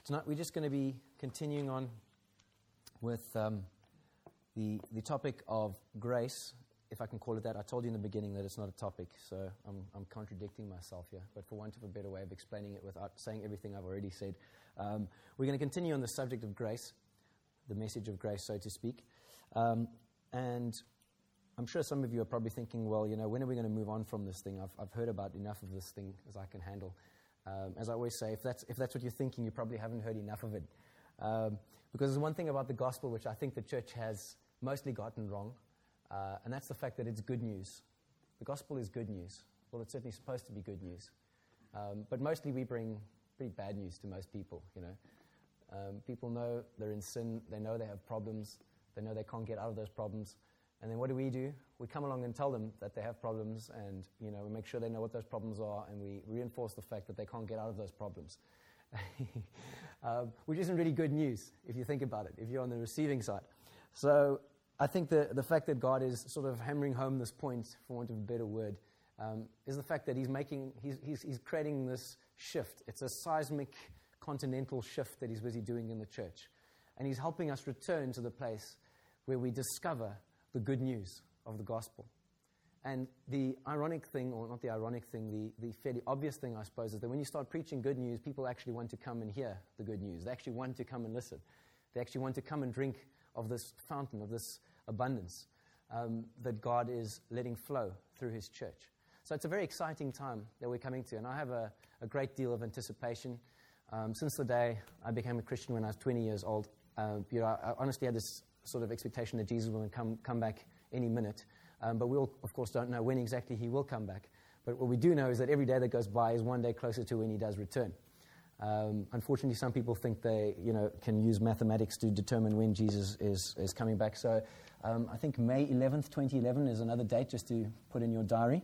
Tonight we're just going to be continuing on with the topic of grace, if I can call it that. I told you in the beginning that it's not a topic, so I'm contradicting myself here. But for want of a better way of explaining it without saying everything I've already said, we're going to continue on the subject of grace, the message of grace, so to speak. And I'm sure some of you are probably thinking, well, you know, when are we going to move on from this thing? I've heard about enough of this thing as I can handle. As I always say, if that's what you're thinking, you probably haven't heard enough of it. Because there's one thing about the gospel which I think the church has mostly gotten wrong, and that's the fact that it's good news. The gospel is good news. Well, it's certainly supposed to be good news. But mostly we bring pretty bad news to most people, you know. People know they're in sin. They know they have problems. They know they can't get out of those problems. And then what do? We come along and tell them that they have problems, and we make sure they know what those problems are, and we reinforce the fact that they can't get out of those problems, which isn't really good news if you think about it, if you're on the receiving side. So I think the fact that God is sort of hammering home this point, for want of a better word, is the fact that He's creating this shift. It's a seismic continental shift that He's busy doing in the church, and He's helping us return to the place where we discover the good news of the gospel. And the ironic thing, or not the ironic thing, the fairly obvious thing, I suppose, is that when you start preaching good news, people actually want to come and hear the good news. They actually want to come and listen. They actually want to come and drink of this fountain, of this abundance that God is letting flow through His church. So it's a very exciting time that we're coming to, and I have a great deal of anticipation. Since the day I became a Christian when I was 20 years old, I honestly had this sort of expectation that Jesus will come back any minute. But we all, of course, don't know when exactly He will come back. But what we do know is that every day that goes by is one day closer to when He does return. Unfortunately, some people think they can use mathematics to determine when Jesus is coming back. So I think May 11th, 2011 is another date just to put in your diary.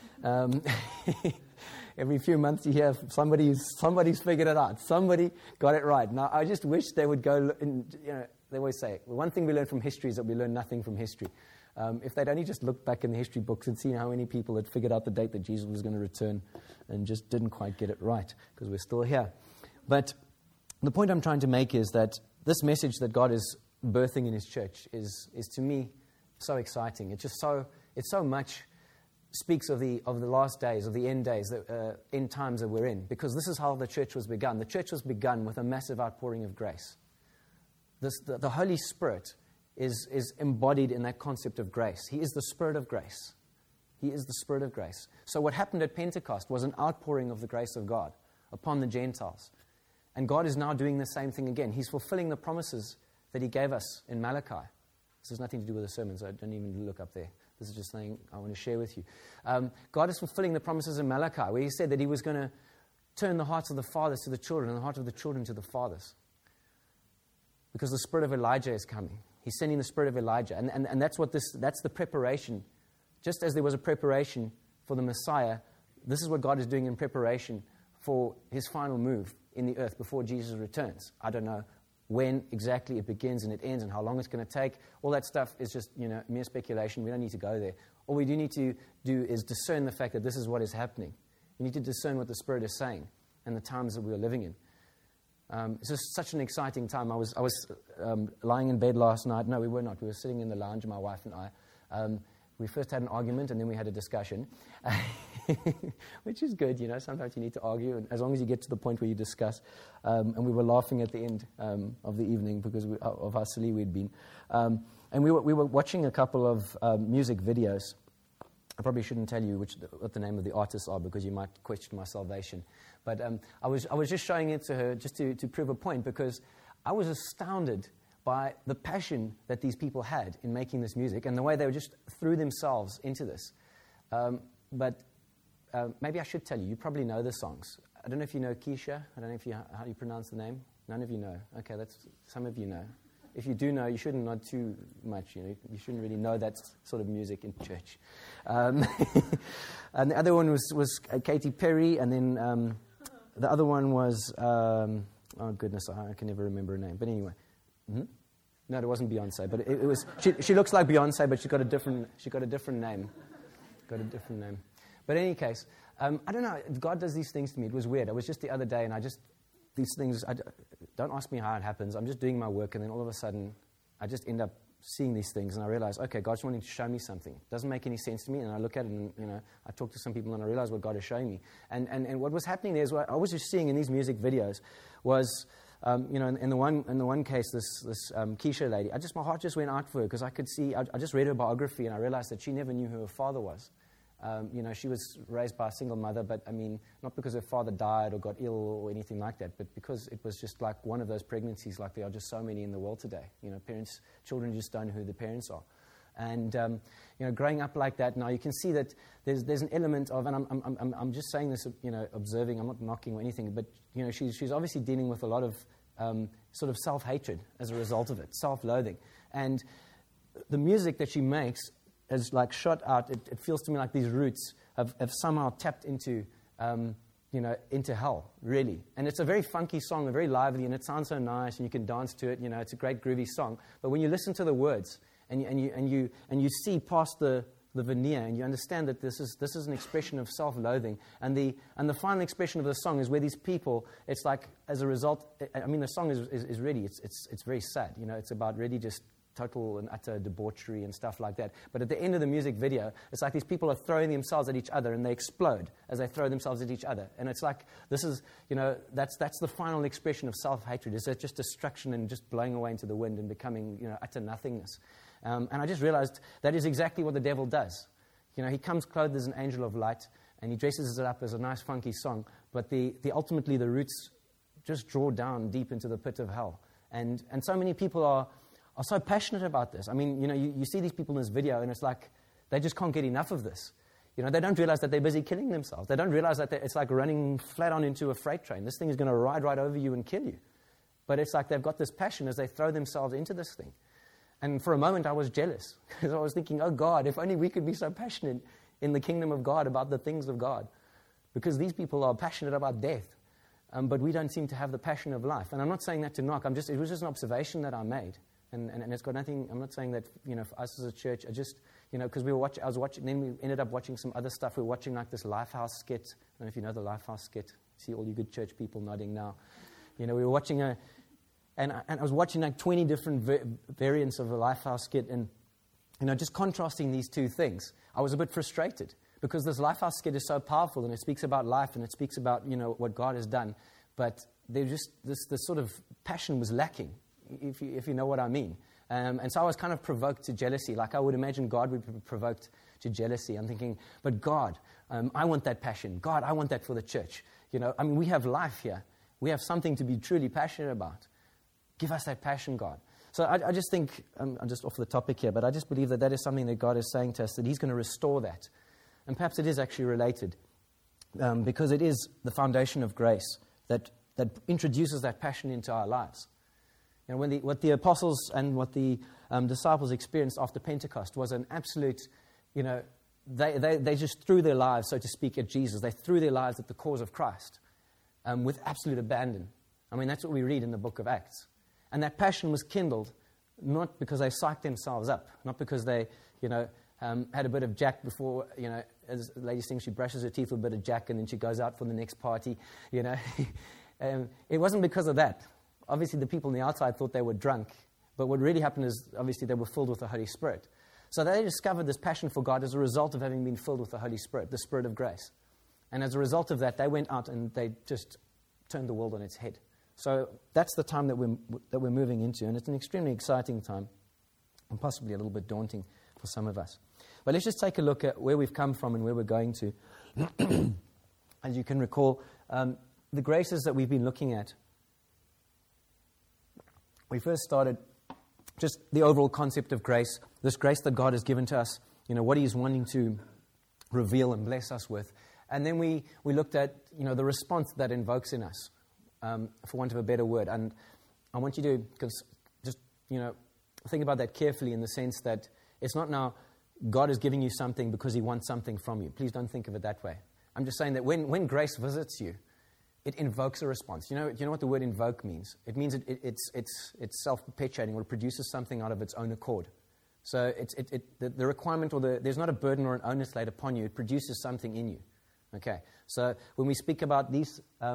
Every few months you hear somebody's figured it out. Somebody got it right. Now, I just wish they would go, they always say, well, one thing we learn from history is that we learn nothing from history. If they'd only just looked back in the history books and seen how many people had figured out the date that Jesus was going to return and just didn't quite get it right, because we're still here. But the point I'm trying to make is that this message that God is birthing in His church is to me so exciting. It's so much speaks of the last days, of the end days, end times that we're in, because this is how the church was begun. The church was begun with a massive outpouring of grace. The Holy Spirit is embodied in that concept of grace. He is the Spirit of grace. He is the Spirit of grace. So what happened at Pentecost was an outpouring of the grace of God upon the Gentiles. And God is now doing the same thing again. He's fulfilling the promises that He gave us in Malachi. This has nothing to do with the sermon, so don't even look up there. This is just something I want to share with you. God is fulfilling the promises in Malachi, where He said that He was going to turn the hearts of the fathers to the children and the heart of the children to the fathers. Because the spirit of Elijah is coming. He's sending the spirit of Elijah. And that's the preparation. Just as there was a preparation for the Messiah, this is what God is doing in preparation for His final move in the earth before Jesus returns. I don't know when exactly it begins and it ends and how long it's going to take. All that stuff is just mere speculation. We don't need to go there. All we do need to do is discern the fact that this is what is happening. We need to discern what the Spirit is saying and the times that we are living in. It's just such an exciting time. I was lying in bed last night. No, we were not. We were sitting in the lounge, my wife and I. We first had an argument, and then we had a discussion, which is good. Sometimes you need to argue, and as long as you get to the point where you discuss. And we were laughing at the end of the evening because of how silly we'd been. And we were watching a couple of music videos. I probably shouldn't tell you what the name of the artists are, because you might question my salvation. But I was just showing it to her just to prove a point, because I was astounded by the passion that these people had in making this music and the way they just threw themselves into this. But maybe I should tell you. You probably know the songs. I don't know if you know Keisha. I don't know how you pronounce the name. None of you know. Okay, some of you know. If you do know, you shouldn't know too much. You shouldn't really know that sort of music in church. And the other one was Katy Perry, and then the other one was oh goodness, I can never remember her name. But anyway, no, it wasn't Beyonce. But it was. She looks like Beyonce, but she got a different name. But in any case, I don't know. God does these things to me. It was weird. I was just the other day, and I just these things, don't ask me how it happens. I'm just doing my work, and then all of a sudden, I just end up seeing these things, and I realize, okay, God's wanting to show me something. It doesn't make any sense to me, and I look at it, and I talk to some people, and I realize what God is showing me. And what was happening there is what I was just seeing in these music videos was, in the one case, this Keisha lady, my heart just went out for her because I could see. I just read her biography, and I realized that she never knew who her father was. She was raised by a single mother, but not because her father died or got ill or anything like that, but because it was just like one of those pregnancies, like there are just so many in the world today. Children just don't know who their parents are. And, growing up like that, now you can see that there's an element of, and I'm just saying this, observing, I'm not knocking or anything, but, she's obviously dealing with a lot of sort of self-hatred as a result of it, self-loathing. And the music that she makes is like shot out. It feels to me like these roots have somehow tapped into hell, really. And it's a very funky song, very lively, and it sounds so nice, and you can dance to it. It's a great groovy song. But when you listen to the words and you see past the veneer, and you understand that this is an expression of self-loathing, and the final expression of the song is where these people, it's like as a result. The song is really it's very sad. It's about really just total and utter debauchery and stuff like that. But at the end of the music video, it's like these people are throwing themselves at each other, and they explode as they throw themselves at each other. And it's like, this is, that's the final expression of self-hatred. Is that just destruction and just blowing away into the wind and becoming, utter nothingness. And I just realized that is exactly what the devil does. He comes clothed as an angel of light, and he dresses it up as a nice funky song, but ultimately the roots just draw down deep into the pit of hell. And so many people are so passionate about this. You see these people in this video, and it's like they just can't get enough of this. They don't realize that they're busy killing themselves. They don't realize that it's like running flat on into a freight train. This thing is going to ride right over you and kill you. But it's like they've got this passion as they throw themselves into this thing. And for a moment, I was jealous, because I was thinking, oh God, if only we could be so passionate in the kingdom of God about the things of God. Because these people are passionate about death, but we don't seem to have the passion of life. And I'm not saying that to knock. It was just an observation that I made. And it's got nothing. I'm not saying that for us as a church. I just because I was watching. Then we ended up watching some other stuff. We were watching like this Lifehouse skit. I don't know if you know the Lifehouse skit. See all you good church people nodding now. We were watching and I was watching like 20 different variants of a Lifehouse skit, and just contrasting these two things. I was a bit frustrated because this Lifehouse skit is so powerful, and it speaks about life, and it speaks about what God has done, but there just this sort of passion was lacking. If you know what I mean. And so I was kind of provoked to jealousy. Like I would imagine God would be provoked to jealousy. I'm thinking, but God, I want that passion. God, I want that for the church. We have life here. We have something to be truly passionate about. Give us that passion, God. So I just think, I'm just off the topic here, but I just believe that is something that God is saying to us, that He's going to restore that. And perhaps it is actually related, because it is the foundation of grace that introduces that passion into our lives. What the apostles and what the disciples experienced after Pentecost was an absolute, they just threw their lives, so to speak, at Jesus. They threw their lives at the cause of Christ with absolute abandon. That's what we read in the book of Acts. And that passion was kindled not because they psyched themselves up, not because they, had a bit of Jack before, as the lady thinks she brushes her teeth with a bit of Jack and then she goes out for the next party, It wasn't because of that. Obviously, the people on the outside thought they were drunk, but what really happened is, obviously, they were filled with the Holy Spirit. So they discovered this passion for God as a result of having been filled with the Holy Spirit, the Spirit of grace. And as a result of that, they went out and they just turned the world on its head. So that's the time that we're moving into, and it's an extremely exciting time, and possibly a little bit daunting for some of us. But let's just take a look at where we've come from and where we're going to. As you can recall, the graces that we've been looking at. We first started just the overall concept of grace, this grace that God has given to us, what He's wanting to reveal and bless us with. And then we looked at, the response that invokes in us, for want of a better word. And I want you to just, think about that carefully, in the sense that it's not now God is giving you something because He wants something from you. Please don't think of it that way. I'm just saying that when grace visits you, it invokes a response. Do you know what the word invoke means? It means it's self-perpetuating, or it produces something out of its own accord. So the requirement, or there's not a burden or an onus laid upon you. It produces something in you. Okay. So when we speak about these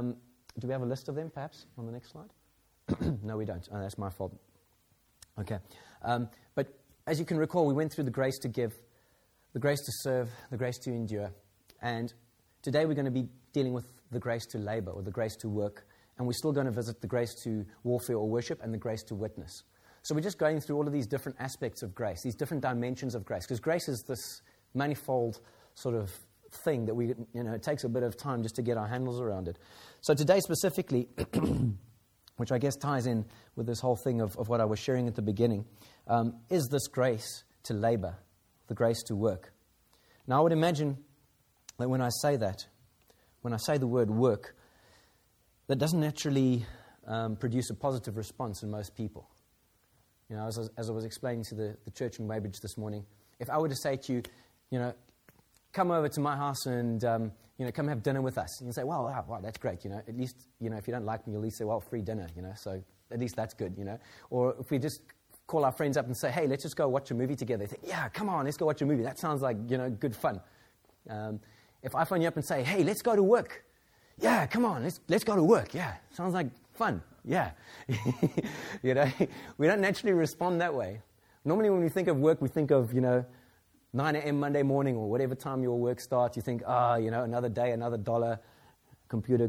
Do we have a list of them, perhaps, on the next slide? No, we don't. Oh, that's my fault. Okay. But as you can recall, we went through the grace to give, the grace to serve, the grace to endure. And today we're going to be dealing with the grace to labor, or the grace to work. And we're still going to visit the grace to warfare or worship and the grace to witness. So we're just going through all of these different aspects of grace, these different dimensions of grace. Because grace is this manifold sort of thing that it takes a bit of time just to get our handles around it. So today specifically, which I guess ties in with this whole thing of what I was sharing at the beginning, is this grace to labor, the grace to work. Now I would imagine that when I say the word work, that doesn't naturally produce a positive response in most people. You know, as I was explaining to the church in Weybridge this morning, if I were to say to you, come over to my house and, come have dinner with us. And you say, wow, that's great, At least, if you don't like me, you'll at least say, well, free dinner, So at least that's good, Or if we just call our friends up and say, hey, let's just go watch a movie together. They say, yeah, come on, let's go watch a movie. That sounds like, good fun. If I phone you up and say, hey, let's go to work. Yeah, come on, let's go to work. Yeah, sounds like fun. Yeah. We don't naturally respond that way. Normally when we think of work, we think of, 9 a.m. Monday morning or whatever time your work starts. You think, another day, another dollar, computer,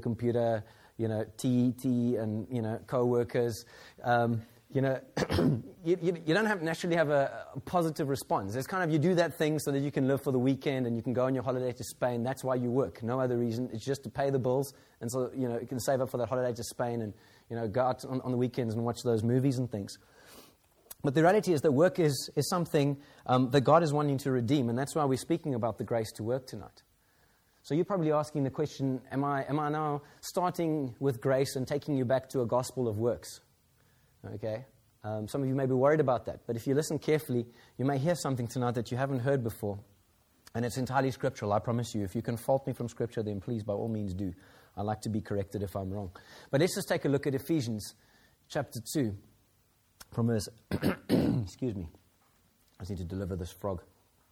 tea, and, co-workers. You don't naturally have a positive response. It's kind of, you do that thing so that you can live for the weekend and you can go on your holiday to Spain. That's why you work. No other reason. It's just to pay the bills. And so, you can save up for that holiday to Spain and, go out on the weekends and watch those movies and things. But the reality is that work is something that God is wanting to redeem. And that's why we're speaking about the grace to work tonight. So you're probably asking the question, am I now starting with grace and taking you back to a gospel of works? Okay, some of you may be worried about that, but if you listen carefully, you may hear something tonight that you haven't heard before, and it's entirely scriptural, I promise you. If you can fault me from Scripture, then please, by all means, do. I like to be corrected if I'm wrong. But let's just take a look at Ephesians chapter 2, from verse... Excuse me. I just need to deliver this frog.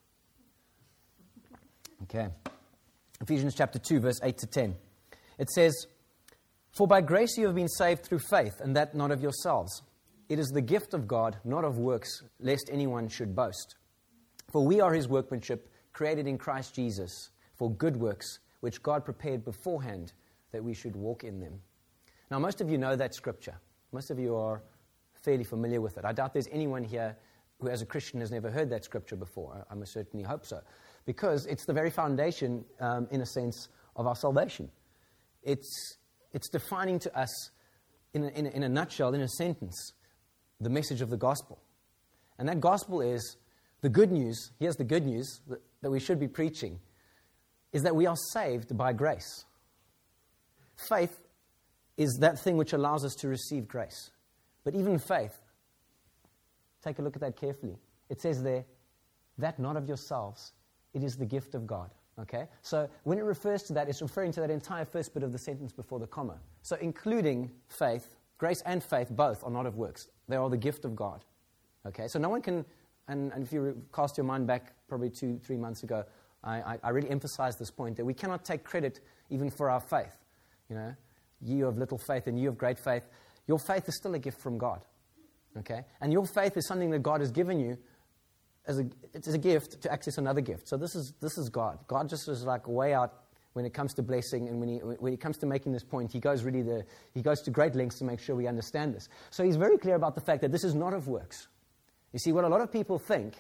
Okay. Ephesians chapter 2, verse 8 to 10. It says... For by grace you have been saved through faith, and that not of yourselves. It is the gift of God, not of works, lest anyone should boast. For we are his workmanship, created in Christ Jesus, for good works, which God prepared beforehand that we should walk in them. Now, most of you know that scripture. Most of you are fairly familiar with it. I doubt there's anyone here who, as a Christian, has never heard that scripture before. I must certainly hope so. Because it's the very foundation, in a sense, of our salvation. It's defining to us, in a nutshell, in a sentence, the message of the gospel. And that gospel is the good news. Here's the good news that we should be preaching, is that we are saved by grace. Faith is that thing which allows us to receive grace. But even faith, take a look at that carefully. It says there, that not of yourselves, it is the gift of God. Okay, so when it refers to that, it's referring to that entire first bit of the sentence before the comma. So including faith, grace and faith, both are not of works. They are the gift of God. Okay, so no one can, and if you cast your mind back probably 2-3 months ago, I really emphasized this point, that we cannot take credit even for our faith. You of little faith and you of great faith, your faith is still a gift from God. Okay, and your faith is something that God has given you it's a gift to access another gift. So this is God. God just is like way out when it comes to blessing, and when he comes to making this point, he goes to great lengths to make sure we understand this. So he's very clear about the fact that this is not of works. You see, what a lot of people think,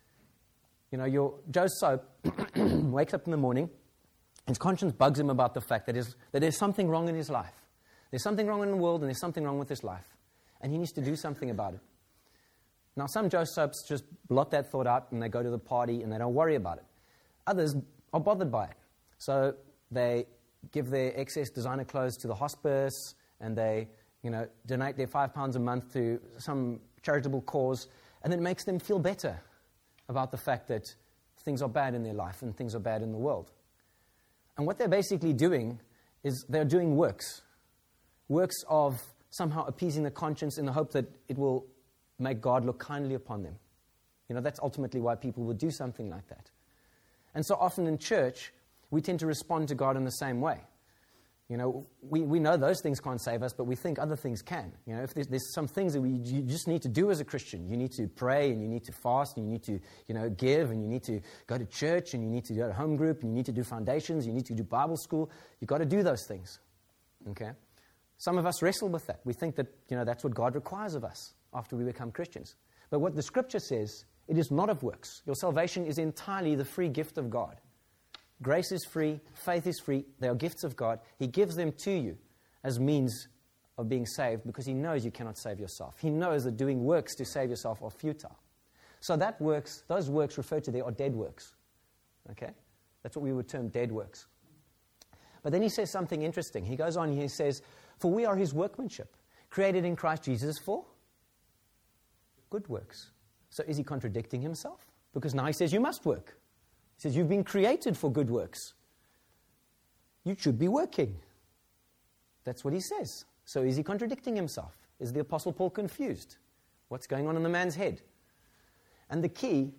Joe Soap wakes up in the morning, his conscience bugs him about the fact that there's something wrong in his life. There's something wrong in the world, and there's something wrong with his life, and he needs to do something about it. Now, some Joe Soaps just blot that thought out and they go to the party and they don't worry about it. Others are bothered by it. So they give their excess designer clothes to the hospice and they, donate their £5 a month to some charitable cause, and it makes them feel better about the fact that things are bad in their life and things are bad in the world. And what they're basically doing is they're doing works of somehow appeasing the conscience in the hope that it will make God look kindly upon them. That's ultimately why people would do something like that. And so often in church, we tend to respond to God in the same way. We know those things can't save us, but we think other things can. If there's some things that you just need to do as a Christian. You need to pray, and you need to fast, and you need to, give, and you need to go to church, and you need to go to home group, and you need to do foundations, you need to do Bible school. You've got to do those things, okay? Some of us wrestle with that. We think that, that's what God requires of us after we become Christians. But what the Scripture says, it is not of works. Your salvation is entirely the free gift of God. Grace is free, faith is free, they are gifts of God. He gives them to you as means of being saved because He knows you cannot save yourself. He knows that doing works to save yourself are futile. So those works referred to there are dead works. Okay? That's what we would term dead works. But then he says something interesting. He goes on, he says, for we are His workmanship, created in Christ Jesus for good works. So is he contradicting himself? Because now he says you must work. He says, you've been created for good works. You should be working. That's what he says. So is he contradicting himself? Is the Apostle Paul confused? What's going on in the man's head? And the key,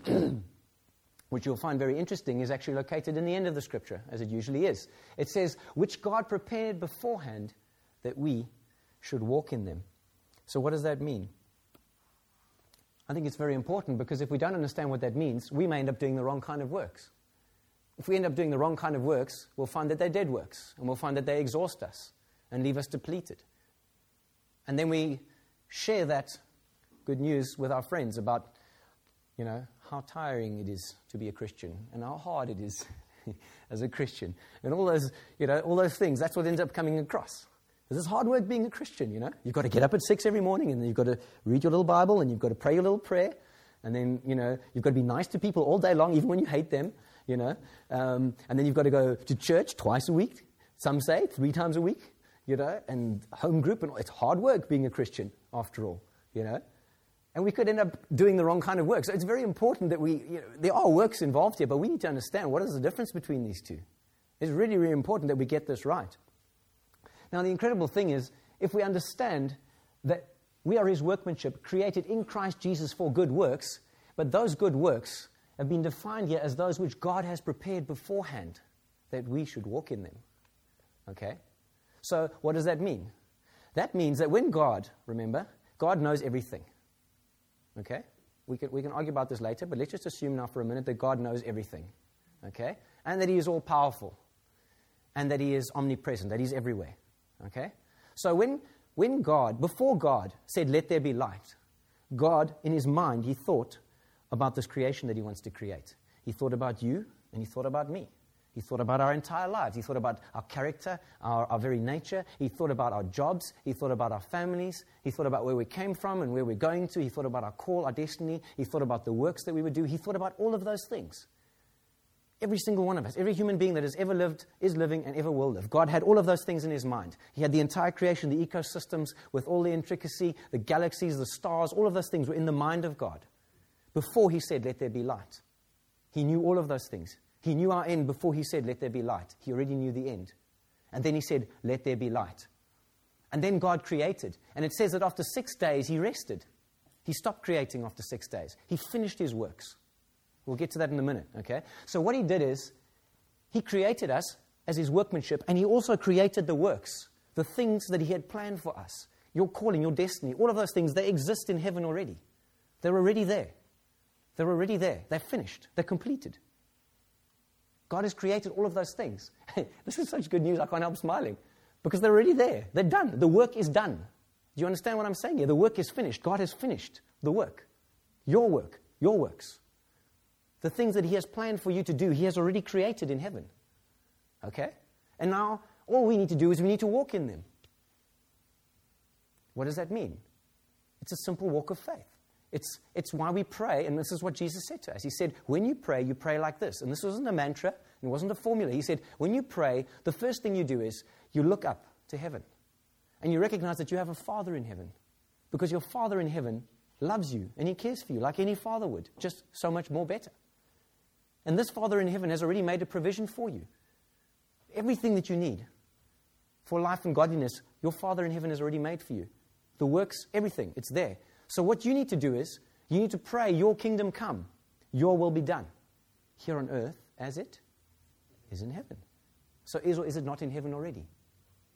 which you'll find very interesting, is actually located in the end of the Scripture, as it usually is. It says, which God prepared beforehand that we should walk in them. So what does that mean? I think it's very important because if we don't understand what that means, we may end up doing the wrong kind of works. If we end up doing the wrong kind of works, we'll find that they're dead works, and we'll find that they exhaust us and leave us depleted. And then we share that good news with our friends about, how tiring it is to be a Christian and how hard it is as a Christian. And all those things, that's what ends up coming across. This is hard work being a Christian, You've got to get up at 6 every morning, and then you've got to read your little Bible, and you've got to pray your little prayer, and then, you've got to be nice to people all day long, even when you hate them, and then you've got to go to church twice a week, some say 3 times a week, and home group, and it's hard work being a Christian, after all, And we could end up doing the wrong kind of work. So it's very important that there are works involved here, but we need to understand what is the difference between these two. It's really, really important that we get this right. Now, the incredible thing is, if we understand that we are His workmanship, created in Christ Jesus for good works, but those good works have been defined here as those which God has prepared beforehand, that we should walk in them. Okay? So, what does that mean? That means that when God knows everything. Okay? We can argue about this later, but let's just assume now for a minute that God knows everything. Okay? And that He is all-powerful. And that He is omnipresent, that He's everywhere. Okay? So before God said, let there be light, God, in His mind, He thought about this creation that He wants to create. He thought about you, and He thought about me. He thought about our entire lives. He thought about our character, our very nature. He thought about our jobs. He thought about our families. He thought about where we came from and where we're going to. He thought about our call, our destiny. He thought about the works that we would do. He thought about all of those things. Every single one of us, every human being that has ever lived, is living, and ever will live. God had all of those things in His mind. He had the entire creation, the ecosystems, with all the intricacy, the galaxies, the stars, all of those things were in the mind of God. Before He said, let there be light. He knew all of those things. He knew our end before He said, let there be light. He already knew the end. And then He said, let there be light. And then God created. And it says that after 6 days, He rested. He stopped creating after 6 days. He finished His works. We'll get to that in a minute, okay? So what He did is, He created us as His workmanship, and He also created the works, the things that He had planned for us. Your calling, your destiny, all of those things, they exist in heaven already. They're already there. They're already there. They're finished. They're completed. God has created all of those things. This is such good news, I can't help smiling. Because they're already there. They're done. The work is done. Do you understand what I'm saying here? The work is finished. God has finished the work. Your work. Your works. The things that He has planned for you to do, He has already created in heaven. Okay? And now, all we need to do is we need to walk in them. What does that mean? It's a simple walk of faith. It's why we pray, and this is what Jesus said to us. He said, when you pray like this. And this wasn't a mantra, it wasn't a formula. He said, when you pray, the first thing you do is you look up to heaven. And you recognize that you have a Father in heaven. Because your Father in heaven loves you, and He cares for you like any father would, just so much more better. And this Father in heaven has already made a provision for you. Everything that you need for life and godliness, your Father in heaven has already made for you. The works, everything, it's there. So what you need to do is, you need to pray, your kingdom come, your will be done, here on earth as it is in heaven. So is or is it not in heaven already?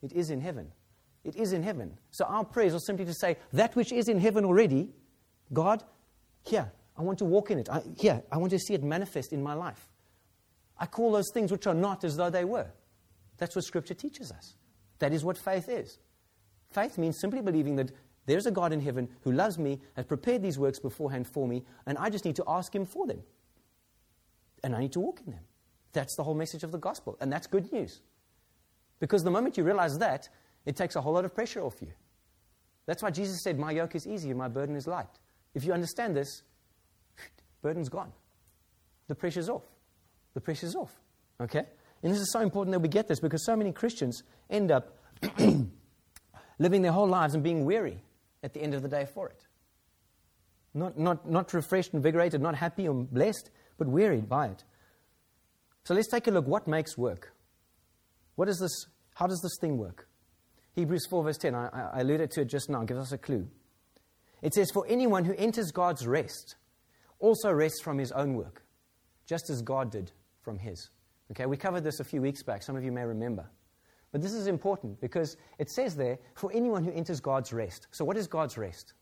It is in heaven. It is in heaven. So our prayers are simply to say, that which is in heaven already, God, here, I want to walk in it. I want to see it manifest in my life. I call those things which are not as though they were. That's what Scripture teaches us. That is what faith is. Faith means simply believing that there's a God in heaven who loves me, has prepared these works beforehand for me, and I just need to ask Him for them. And I need to walk in them. That's the whole message of the gospel. And that's good news. Because the moment you realize that, it takes a whole lot of pressure off you. That's why Jesus said, my yoke is easy and my burden is light. If you understand this, burden's gone. The pressure's off. The pressure's off. Okay? And this is so important that we get this, because so many Christians end up living their whole lives and being weary at the end of the day for it. Not refreshed, invigorated, not happy or blessed, but wearied by it. So let's take a look. What makes work? What is this? How does this thing work? Hebrews 4 verse 10, I alluded to it just now, gives us a clue. It says, for anyone who enters God's rest also rests from his own work, just as God did from his. Okay, we covered this a few weeks back. Some of you may remember. But this is important because it says there, for anyone who enters God's rest. So what is God's rest?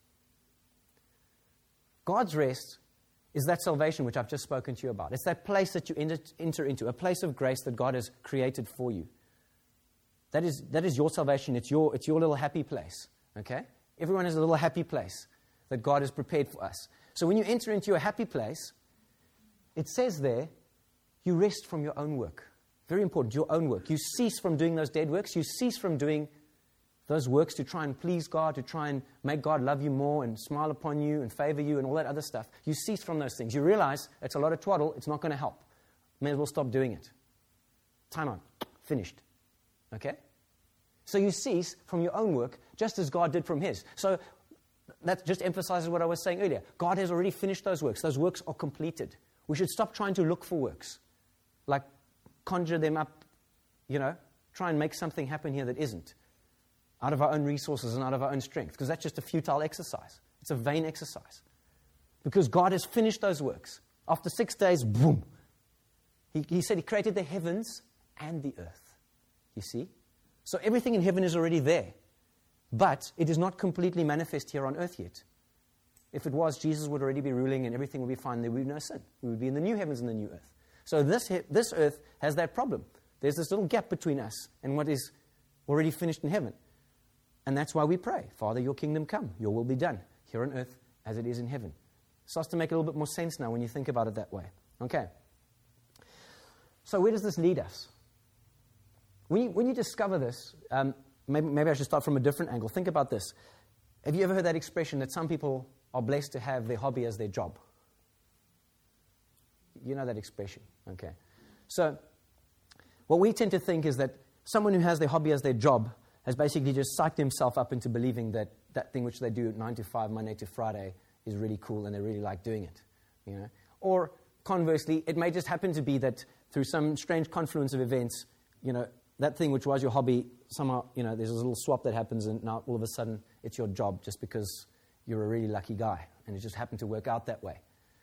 God's rest is that salvation which I've just spoken to you about. It's that place that you enter into, a place of grace that God has created for you. That is your salvation. It's your little happy place. Okay? Everyone has a little happy place that God has prepared for us. So when you enter into your happy place, it says there, you rest from your own work. Very important, your own work. You cease from doing those dead works. You cease from doing those works to try and please God, to try and make God love you more and smile upon you and favor you and all that other stuff. You cease from those things. You realize it's a lot of twaddle. It's not going to help. May as well stop doing it. Time out. Finished. Okay? So you cease from your own work just as God did from His. So that just emphasizes what I was saying earlier. God has already finished those works. Those works are completed. We should stop trying to look for works. Like conjure them up, try and make something happen here that isn't. Out of our own resources and out of our own strength. Because that's just a futile exercise. It's a vain exercise. Because God has finished those works. After 6 days, boom. He said He created the heavens and the earth. You see? So everything in heaven is already there. But it is not completely manifest here on earth yet. If it was, Jesus would already be ruling and everything would be fine. There would be no sin. We would be in the new heavens and the new earth. So this earth has that problem. There's this little gap between us and what is already finished in heaven. And that's why we pray, Father, your kingdom come, your will be done, here on earth as it is in heaven. It starts to make a little bit more sense now when you think about it that way. Okay. So where does this lead us? When you discover this, maybe I should start from a different angle. Think about this. Have you ever heard that expression that some people are blessed to have their hobby as their job? You know that expression, okay? So what we tend to think is that someone who has their hobby as their job has basically just psyched himself up into believing that that thing which they do 9 to 5, Monday to Friday, is really cool and they really like doing it. Or conversely, it may just happen to be that through some strange confluence of events, that thing which was your hobby, somehow, there's a little swap that happens and now all of a sudden it's your job just because you're a really lucky guy and it just happened to work out that way.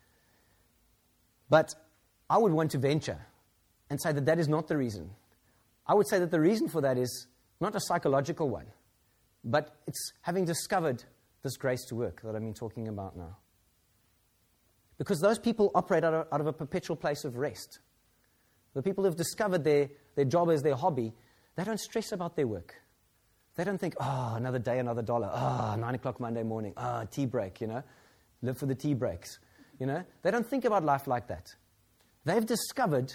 But I would want to venture and say that is not the reason. I would say that the reason for that is not a psychological one, but it's having discovered this grace to work that I've been talking about now. Because those people operate out of a perpetual place of rest. The people who have discovered their job as their hobby, they don't stress about their work. They don't think, another day, another dollar. 9 o'clock Monday morning. Tea break, Live for the tea breaks. They don't think about life like that. They've discovered,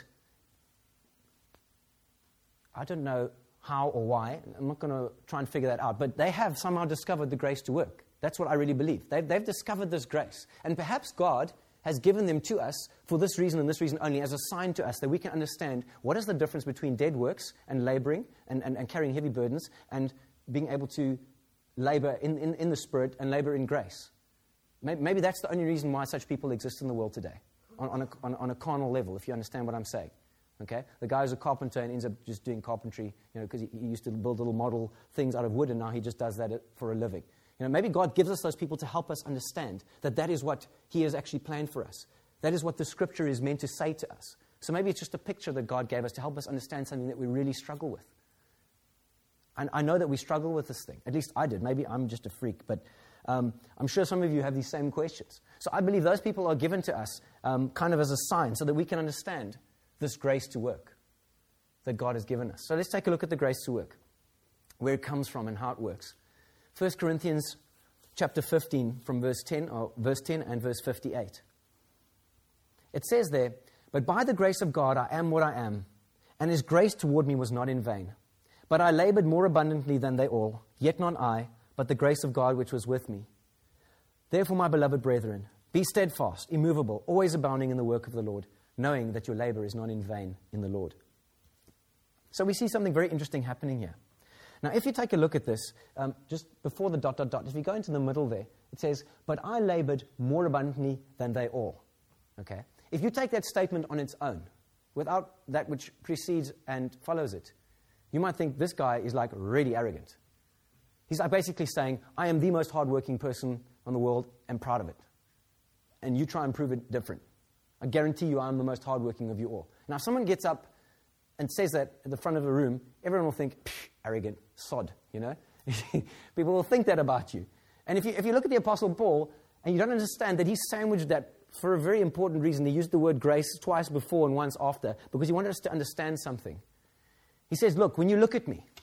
I don't know how or why, I'm not going to try and figure that out, but they have somehow discovered the grace to work. That's what I really believe. They've discovered this grace. And perhaps God has given them to us for this reason and this reason only as a sign to us that we can understand what is the difference between dead works and laboring and carrying heavy burdens and being able to labor in the Spirit and labor in grace. Maybe that's the only reason why such people exist in the world today, on a carnal level, if you understand what I'm saying. Okay? The guy who's a carpenter and ends up just doing carpentry, because he used to build little model things out of wood and now he just does that for a living. Maybe God gives us those people to help us understand that is what He has actually planned for us. That is what the Scripture is meant to say to us. So maybe it's just a picture that God gave us to help us understand something that we really struggle with. And I know that we struggle with this thing. At least I did. Maybe I'm just a freak, but I'm sure some of you have these same questions. So I believe those people are given to us kind of as a sign so that we can understand this grace to work that God has given us. So let's take a look at the grace to work, where it comes from and how it works. 1 Corinthians chapter 15 from verse 10 and verse 58. It says there, "But by the grace of God I am what I am, and his grace toward me was not in vain. But I labored more abundantly than they all, yet not I, but the grace of God which was with me. Therefore, my beloved brethren, be steadfast, immovable, always abounding in the work of the Lord, knowing that your labor is not in vain in the Lord." So we see something very interesting happening here. Now, if you take a look at this, just before the ... if you go into the middle there, it says, "But I labored more abundantly than they all." Okay? If you take that statement on its own, without that which precedes and follows it, you might think this guy is like really arrogant. He's like basically saying, I am the most hardworking person on the world and proud of it. And you try and prove it different. I guarantee you I'm the most hardworking of you all. Now, if someone gets up and says that at the front of a room, everyone will think, arrogant, sod, you know. People will think that about you. And if you look at the Apostle Paul, and you don't understand that he sandwiched that for a very important reason. He used the word grace twice before and once after, because he wanted us to understand something. He says, look, when you look at me,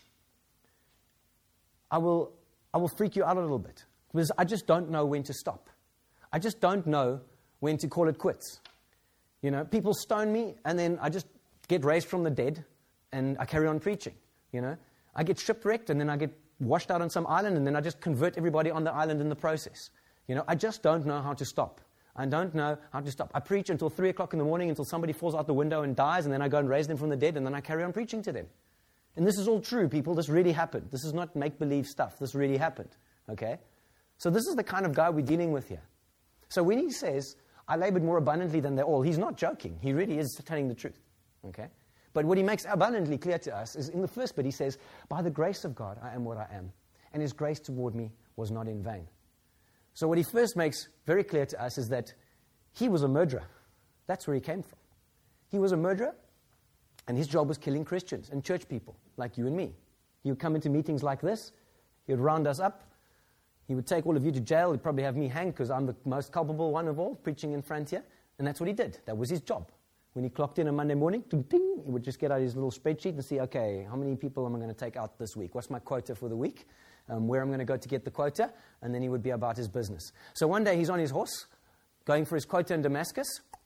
I will freak you out a little bit, because I just don't know when to stop. I just don't know when to call it quits. You know, people stone me, and then I just get raised from the dead, and I carry on preaching, you know. I get shipwrecked, and then I get washed out on some island, and then I just convert everybody on the island in the process. You know, I just don't know how to stop. I don't know how to stop. I preach until 3 o'clock in the morning, until somebody falls out the window and dies, and then I go and raise them from the dead, and then I carry on preaching to them. And this is all true, people. This really happened. This is not make-believe stuff. This really happened, okay? So this is the kind of guy we're dealing with here. So when he says, I labored more abundantly than they all, he's not joking. He really is telling the truth, okay? But what he makes abundantly clear to us is in the first bit, he says, by the grace of God, I am what I am, and his grace toward me was not in vain. So what he first makes very clear to us is that he was a murderer. That's where he came from. He was a murderer, and his job was killing Christians and church people like you and me. He would come into meetings like this. He would round us up. He would take all of you to jail. He'd probably have me hanged because I'm the most culpable one of all, preaching in front here. And that's what he did. That was his job. When he clocked in on Monday morning, ding, ding, he would just get out his little spreadsheet and see, okay, how many people am I going to take out this week? What's my quota for the week? Where I'm going to go to get the quota, and then he would be about his business. So one day he's on his horse, going for his quota in Damascus,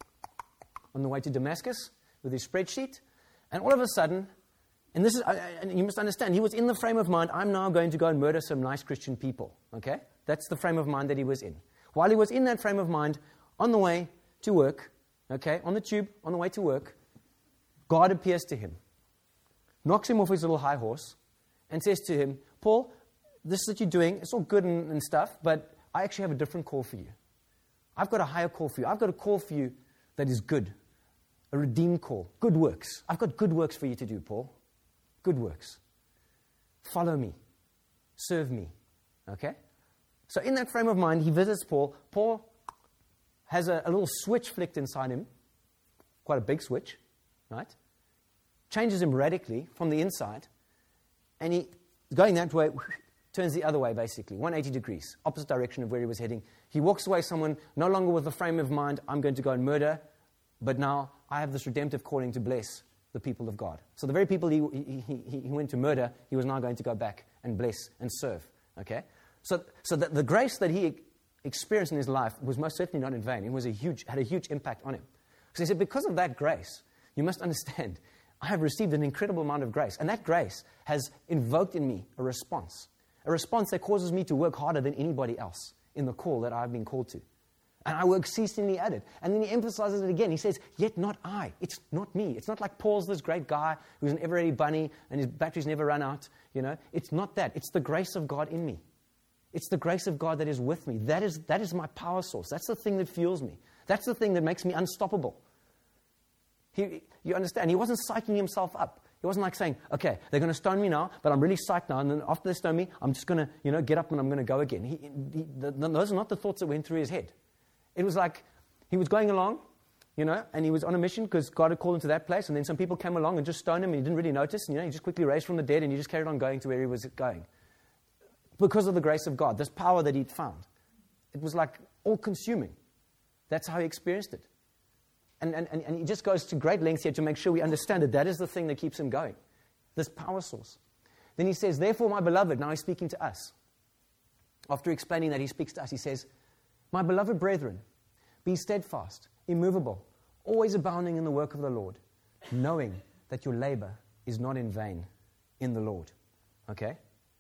on the way to Damascus with his spreadsheet, and all of a sudden, and this is, and you must understand, he was in the frame of mind, I'm now going to go and murder some nice Christian people, okay? That's the frame of mind that he was in. While he was in that frame of mind, on the way to work, okay, on the tube, on the way to work, God appears to him, knocks him off his little high horse, and says to him, Paul, this that you're doing, it's all good and stuff, but I actually have a different call for you. I've got a higher call for you. I've got a call for you that is good, a redeemed call, good works. I've got good works for you to do, Paul. Good works. Follow me. Serve me. Okay? So in that frame of mind, he visits Paul. Paul has a little switch flicked inside him, quite a big switch, right? Changes him radically from the inside, and he, going that way, turns the other way, basically, 180 degrees, opposite direction of where he was heading. He walks away someone, no longer with the frame of mind, I'm going to go and murder, but now I have this redemptive calling to bless the people of God. So the very people he went to murder, he was now going to go back and bless and serve, okay? So the grace that he experienced in his life was most certainly not in vain. It was had a huge impact on him. So he said, because of that grace, you must understand, I have received an incredible amount of grace, and that grace has invoked in me a response that causes me to work harder than anybody else in the call that I've been called to. And I work ceasingly at it. And then he emphasizes it again. He says, yet not I. It's not me. It's not like Paul's this great guy who's an ever-ready bunny and his batteries never run out. You know, it's not that. It's the grace of God in me. It's the grace of God that is with me. That is my power source. That's the thing that fuels me. That's the thing that makes me unstoppable. You understand? He wasn't psyching himself up. He wasn't like saying, okay, they're going to stone me now, but I'm really psyched now, and then after they stone me, I'm just going to, get up and I'm going to go again. Those are not the thoughts that went through his head. It was like he was going along, and he was on a mission because God had called him to that place, and then some people came along and just stoned him, and he didn't really notice, and he just quickly raised from the dead, and he just carried on going to where he was going. Because of the grace of God, this power that he'd found. It was like all-consuming. That's how he experienced it. And he just goes to great lengths here to make sure we understand that is the thing that keeps him going, this power source. Then he says, therefore, my beloved, now he's speaking to us. After explaining that, he speaks to us. He says, my beloved brethren, be steadfast, immovable, always abounding in the work of the Lord, knowing that your labor is not in vain in the Lord. Okay?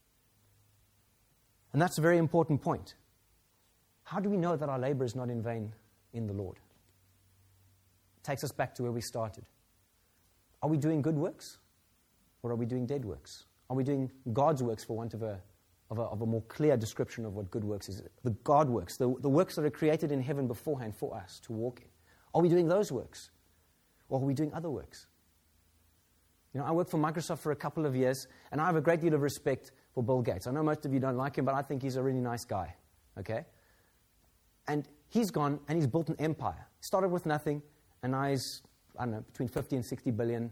And that's a very important point. How do we know that our labor is not in vain in the Lord? It takes us back to where we started. Are we doing good works? Or are we doing dead works? Are we doing God's works, for want of a more clear description of what good works is? The God works, the works that are created in heaven beforehand for us to walk in. Are we doing those works? Or are we doing other works? I worked for Microsoft for a couple of years, and I have a great deal of respect for Bill Gates. I know most of you don't like him, but I think he's a really nice guy. Okay? And he's gone, and he's built an empire. Started with nothing, and now he's, between $50 and $60 billion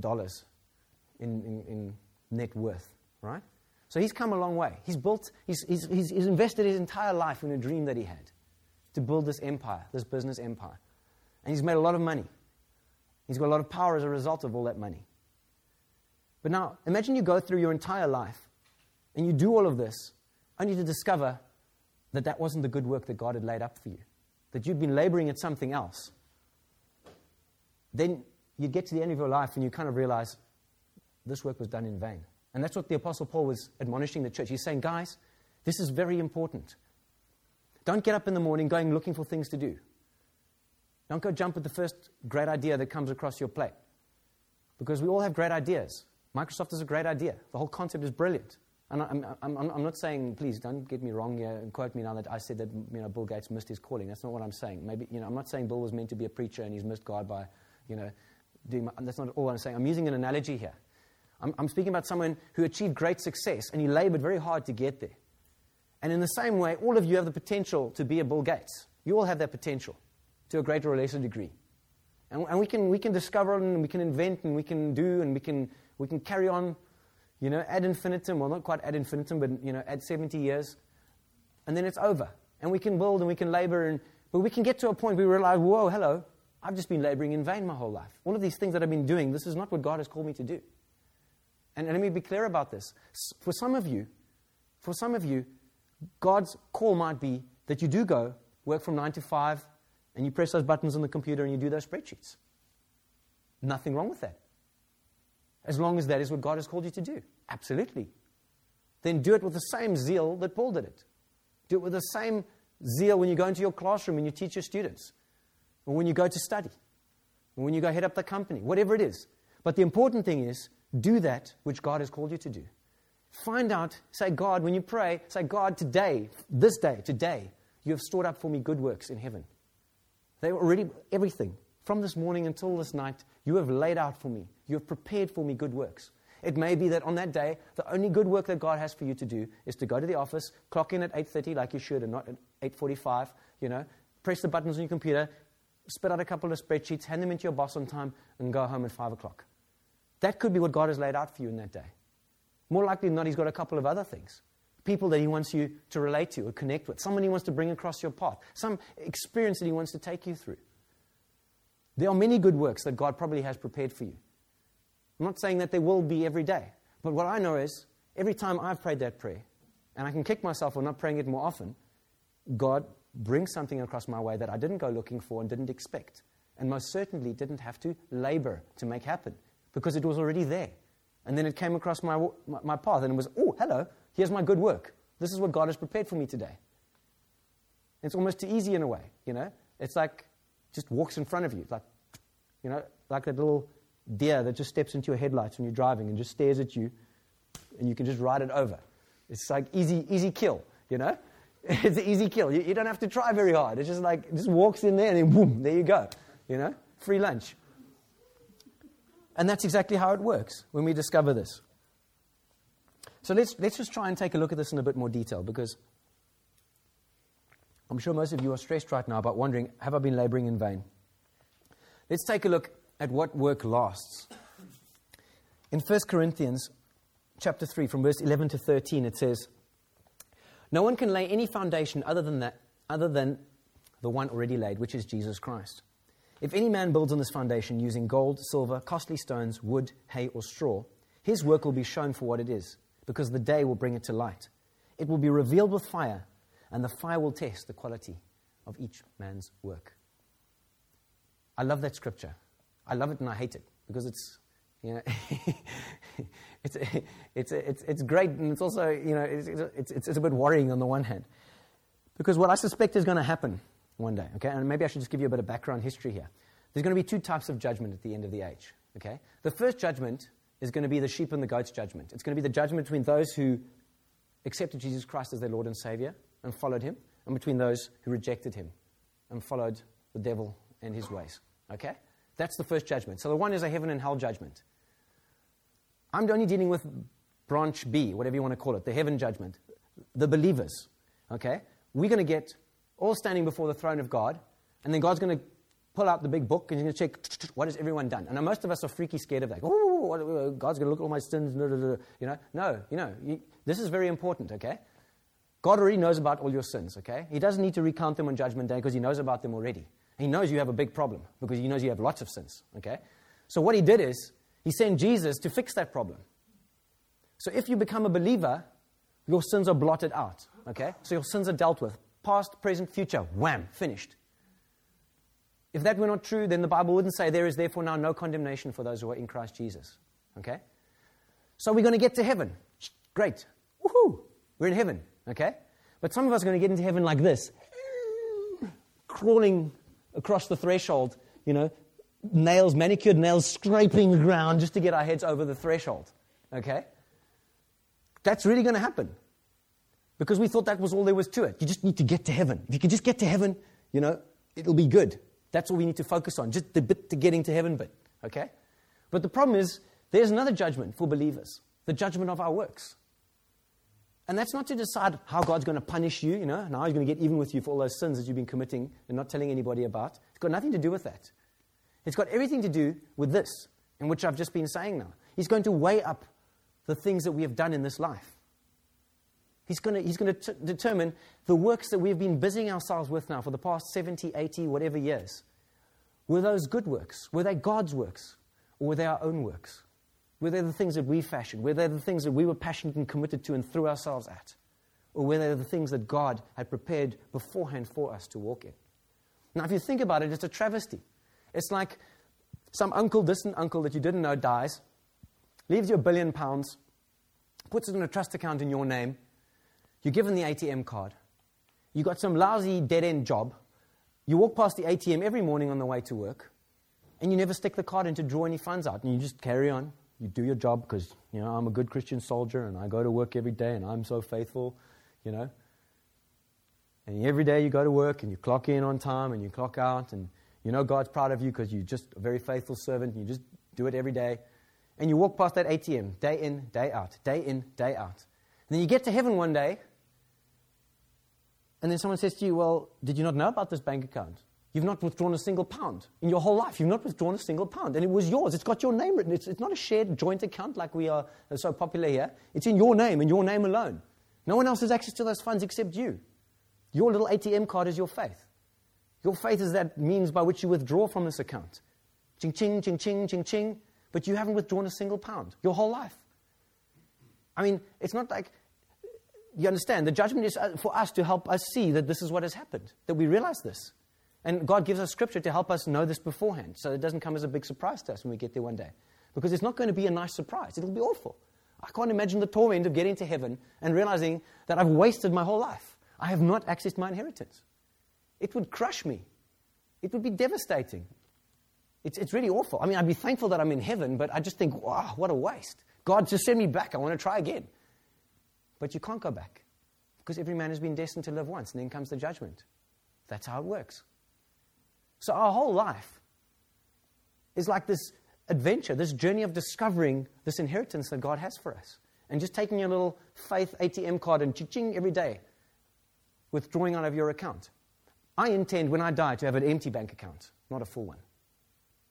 in net worth, right? So he's come a long way. He's invested his entire life in a dream that he had to build this empire, this business empire. And he's made a lot of money. He's got a lot of power as a result of all that money. But now, imagine you go through your entire life and you do all of this only to discover that wasn't the good work that God had laid up for you, that you'd been laboring at something else. Then you'd get to the end of your life and you kind of realize this work was done in vain. And that's what the Apostle Paul was admonishing the church. He's saying, guys, this is very important. Don't get up in the morning going looking for things to do. Don't go jump at the first great idea that comes across your plate. Because we all have great ideas. Microsoft is a great idea. The whole concept is brilliant. And I'm not saying, please don't get me wrong here and quote me now that I said that Bill Gates missed his calling. That's not what I'm saying. Maybe I'm not saying Bill was meant to be a preacher and he's missed God by that's not all I'm saying. I'm using an analogy here. I'm speaking about someone who achieved great success and he labored very hard to get there. And in the same way, all of you have the potential to be a Bill Gates. You all have that potential to a greater or lesser degree. And we can discover and we can invent and we can do and we can carry on, ad infinitum, well, not quite ad infinitum, but, add 70 years. And then it's over. And we can build and we can labor. But we can get to a point where we realize, whoa, hello, I've just been laboring in vain my whole life. All of these things that I've been doing, this is not what God has called me to do. And let me be clear about this. For some of you, God's call might be that you do go, work from 9 to 5, and you press those buttons on the computer and you do those spreadsheets. Nothing wrong with that. As long as that is what God has called you to do. Absolutely. Then do it with the same zeal that Paul did it. Do it with the same zeal when you go into your classroom and you teach your students. Or when you go to study. Or when you go head up the company. Whatever it is. But the important thing is, do that which God has called you to do. Find out, say, God, when you pray, say, God, today, you have stored up for me good works in heaven. They were already, everything, from this morning until this night, you have laid out for me. You have prepared for me good works. It may be that on that day, the only good work that God has for you to do is to go to the office, clock in at 8:30 like you should and not at 8:45, press the buttons on your computer, spit out a couple of spreadsheets, hand them into your boss on time, and go home at 5 o'clock. That could be what God has laid out for you in that day. More likely than not, He's got a couple of other things. People that He wants you to relate to or connect with. Someone He wants to bring across your path. Some experience that He wants to take you through. There are many good works that God probably has prepared for you. I'm not saying that there will be every day. But what I know is, every time I've prayed that prayer, and I can kick myself for not praying it more often, God brings something across my way that I didn't go looking for and didn't expect. And most certainly didn't have to labor to make happen. Because it was already there. And then it came across my path and it was, oh, hello, here's my good work. This is what God has prepared for me today. It's almost too easy in a way, It's like, just walks in front of you. It's like, like that little deer that just steps into your headlights when you're driving and just stares at you and you can just ride it over. It's like easy kill, It's an easy kill. You don't have to try very hard. It's just like, it just walks in there and then boom, there you go, free lunch. And that's exactly how it works when we discover this. So let's just try and take a look at this in a bit more detail, because I'm sure most of you are stressed right now about wondering, have I been laboring in vain? Let's take a look at what work lasts. In 1 Corinthians chapter 3, from verse 11 to 13, it says, "No one can lay any foundation other than the one already laid, which is Jesus Christ. If any man builds on this foundation using gold, silver, costly stones, wood, hay, or straw, his work will be shown for what it is, because the day will bring it to light. It will be revealed with fire, and the fire will test the quality of each man's work." I love that scripture. I love it and I hate it, because it's, it's great, and it's also, it's a bit worrying on the one hand. Because what I suspect is going to happen one day, okay? And maybe I should just give you a bit of background history here. There's going to be two types of judgment at the end of the age, okay? The first judgment is going to be the sheep and the goats judgment. It's going to be the judgment between those who accepted Jesus Christ as their Lord and Savior and followed him, and between those who rejected him and followed the devil and his ways, okay? That's the first judgment. So the one is a heaven and hell judgment. I'm only dealing with branch B, whatever you want to call it, the heaven judgment, the believers, okay? We're going to get all standing before the throne of God, and then God's going to pull out the big book, and he's going to check, what has everyone done? And most of us are freaky scared of that. Oh, God's going to look at all my sins, No, this is very important, okay? God already knows about all your sins, okay? He doesn't need to recount them on Judgment Day because he knows about them already. He knows you have a big problem because he knows you have lots of sins, okay? So what he did is, he sent Jesus to fix that problem. So if you become a believer, your sins are blotted out, okay? So your sins are dealt with. Past, present, future, wham, finished. If that were not true, then the Bible wouldn't say, "There is therefore now no condemnation for those who are in Christ Jesus." Okay? So we're going to get to heaven. Great. Woohoo! We're in heaven, okay? But some of us are going to get into heaven like this, crawling across the threshold, nails, manicured nails, scraping the ground just to get our heads over the threshold, okay? That's really going to happen. Because we thought that was all there was to it. You just need to get to heaven. If you can just get to heaven, it'll be good. That's all we need to focus on, just the bit to getting to heaven bit, okay? But the problem is, there's another judgment for believers, the judgment of our works. And that's not to decide how God's going to punish you, and how he's going to get even with you for all those sins that you've been committing and not telling anybody about. It's got nothing to do with that. It's got everything to do with this, in which I've just been saying now. He's going to weigh up the things that we have done in this life. He's going to determine the works that we've been busying ourselves with now for the past 70, 80, whatever years. Were those good works? Were they God's works? Or were they our own works? Were they the things that we fashioned? Were they the things that we were passionate and committed to and threw ourselves at? Or were they the things that God had prepared beforehand for us to walk in? Now, if you think about it, it's a travesty. It's like some distant uncle that you didn't know dies, leaves you £1 billion, puts it in a trust account in your name. You're given the ATM card. You got some lousy dead-end job. You walk past the ATM every morning on the way to work, and you never stick the card in to draw any funds out, and you just carry on. You do your job because, I'm a good Christian soldier, and I go to work every day, and I'm so faithful, And every day you go to work, and you clock in on time, and you clock out, and God's proud of you because you're just a very faithful servant, and you just do it every day. And you walk past that ATM day in, day out, day in, day out. And then you get to heaven one day, and then someone says to you, "Well, did you not know about this bank account? You've not withdrawn a single pound. In your whole life, you've not withdrawn a single pound. And it was yours. It's got your name written. It's not a shared joint account like we are so popular here. It's in your name and your name alone. No one else has access to those funds except you. Your little ATM card is your faith. Your faith is that means by which you withdraw from this account. Ching, ching, ching, ching, ching, ching. But you haven't withdrawn a single pound your whole life. I mean, it's not like... You understand? The judgment is for us to help us see that this is what has happened, that we realize this. And God gives us scripture to help us know this beforehand, so it doesn't come as a big surprise to us when we get there one day. Because it's not going to be a nice surprise. It'll be awful. I can't imagine the torment of getting to heaven and realizing that I've wasted my whole life. I have not accessed my inheritance. It would crush me. It would be devastating. It's really awful. I mean, I'd be thankful that I'm in heaven, but I just think, wow, what a waste. God, just send me back. I want to try again. But you can't go back because every man has been destined to live once, and then comes the judgment. That's how it works. So our whole life is like this adventure, this journey of discovering this inheritance that God has for us. And just taking your little faith ATM card and ching every day, withdrawing out of your account. I intend, when I die, to have an empty bank account, not a full one.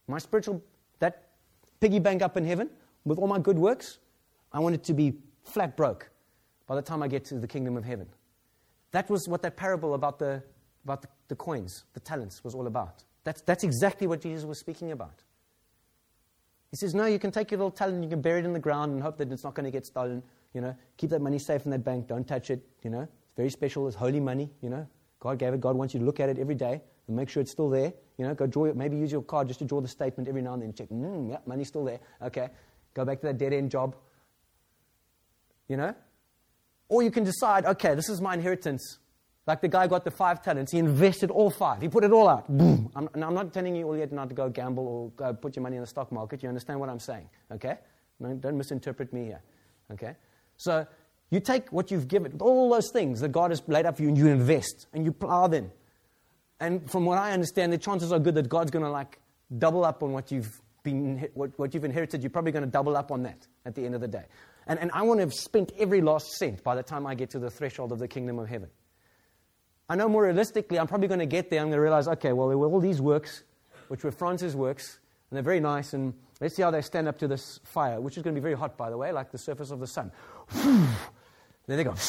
My spiritual, that piggy bank up in heaven with all my good works, I want it to be flat broke by the time I get to the kingdom of heaven. That was what that parable about the coins, the talents, was all about. That's exactly what Jesus was speaking about. He says, no, you can take your little talent and you can bury it in the ground and hope that it's not going to get stolen. Keep that money safe in that bank. Don't touch it. It's very special. It's holy money. God gave it. God wants you to look at it every day and make sure it's still there. Go draw it. Maybe use your card just to draw the statement every now and then. Check. Yeah, money's still there. Okay. Go back to that dead-end job. Or you can decide, okay, this is my inheritance. Like the guy got the 5 talents. He invested all 5. He put it all out. Boom. I'm not telling you all yet not to go gamble or go put your money in the stock market. You understand what I'm saying, okay? Don't misinterpret me here, okay? So you take what you've given, all those things that God has laid up for you, and you invest, and you plow them. And from what I understand, the chances are good that God's going to double up on what you've inherited. You're probably going to double up on that at the end of the day. And I want to have spent every last cent by the time I get to the threshold of the kingdom of heaven. I know more realistically, I'm probably going to get there. I'm going to realize, okay, well, there were all these works, which were France's works, and they're very nice, and let's see how they stand up to this fire, which is going to be very hot, by the way, like the surface of the sun. Then they go,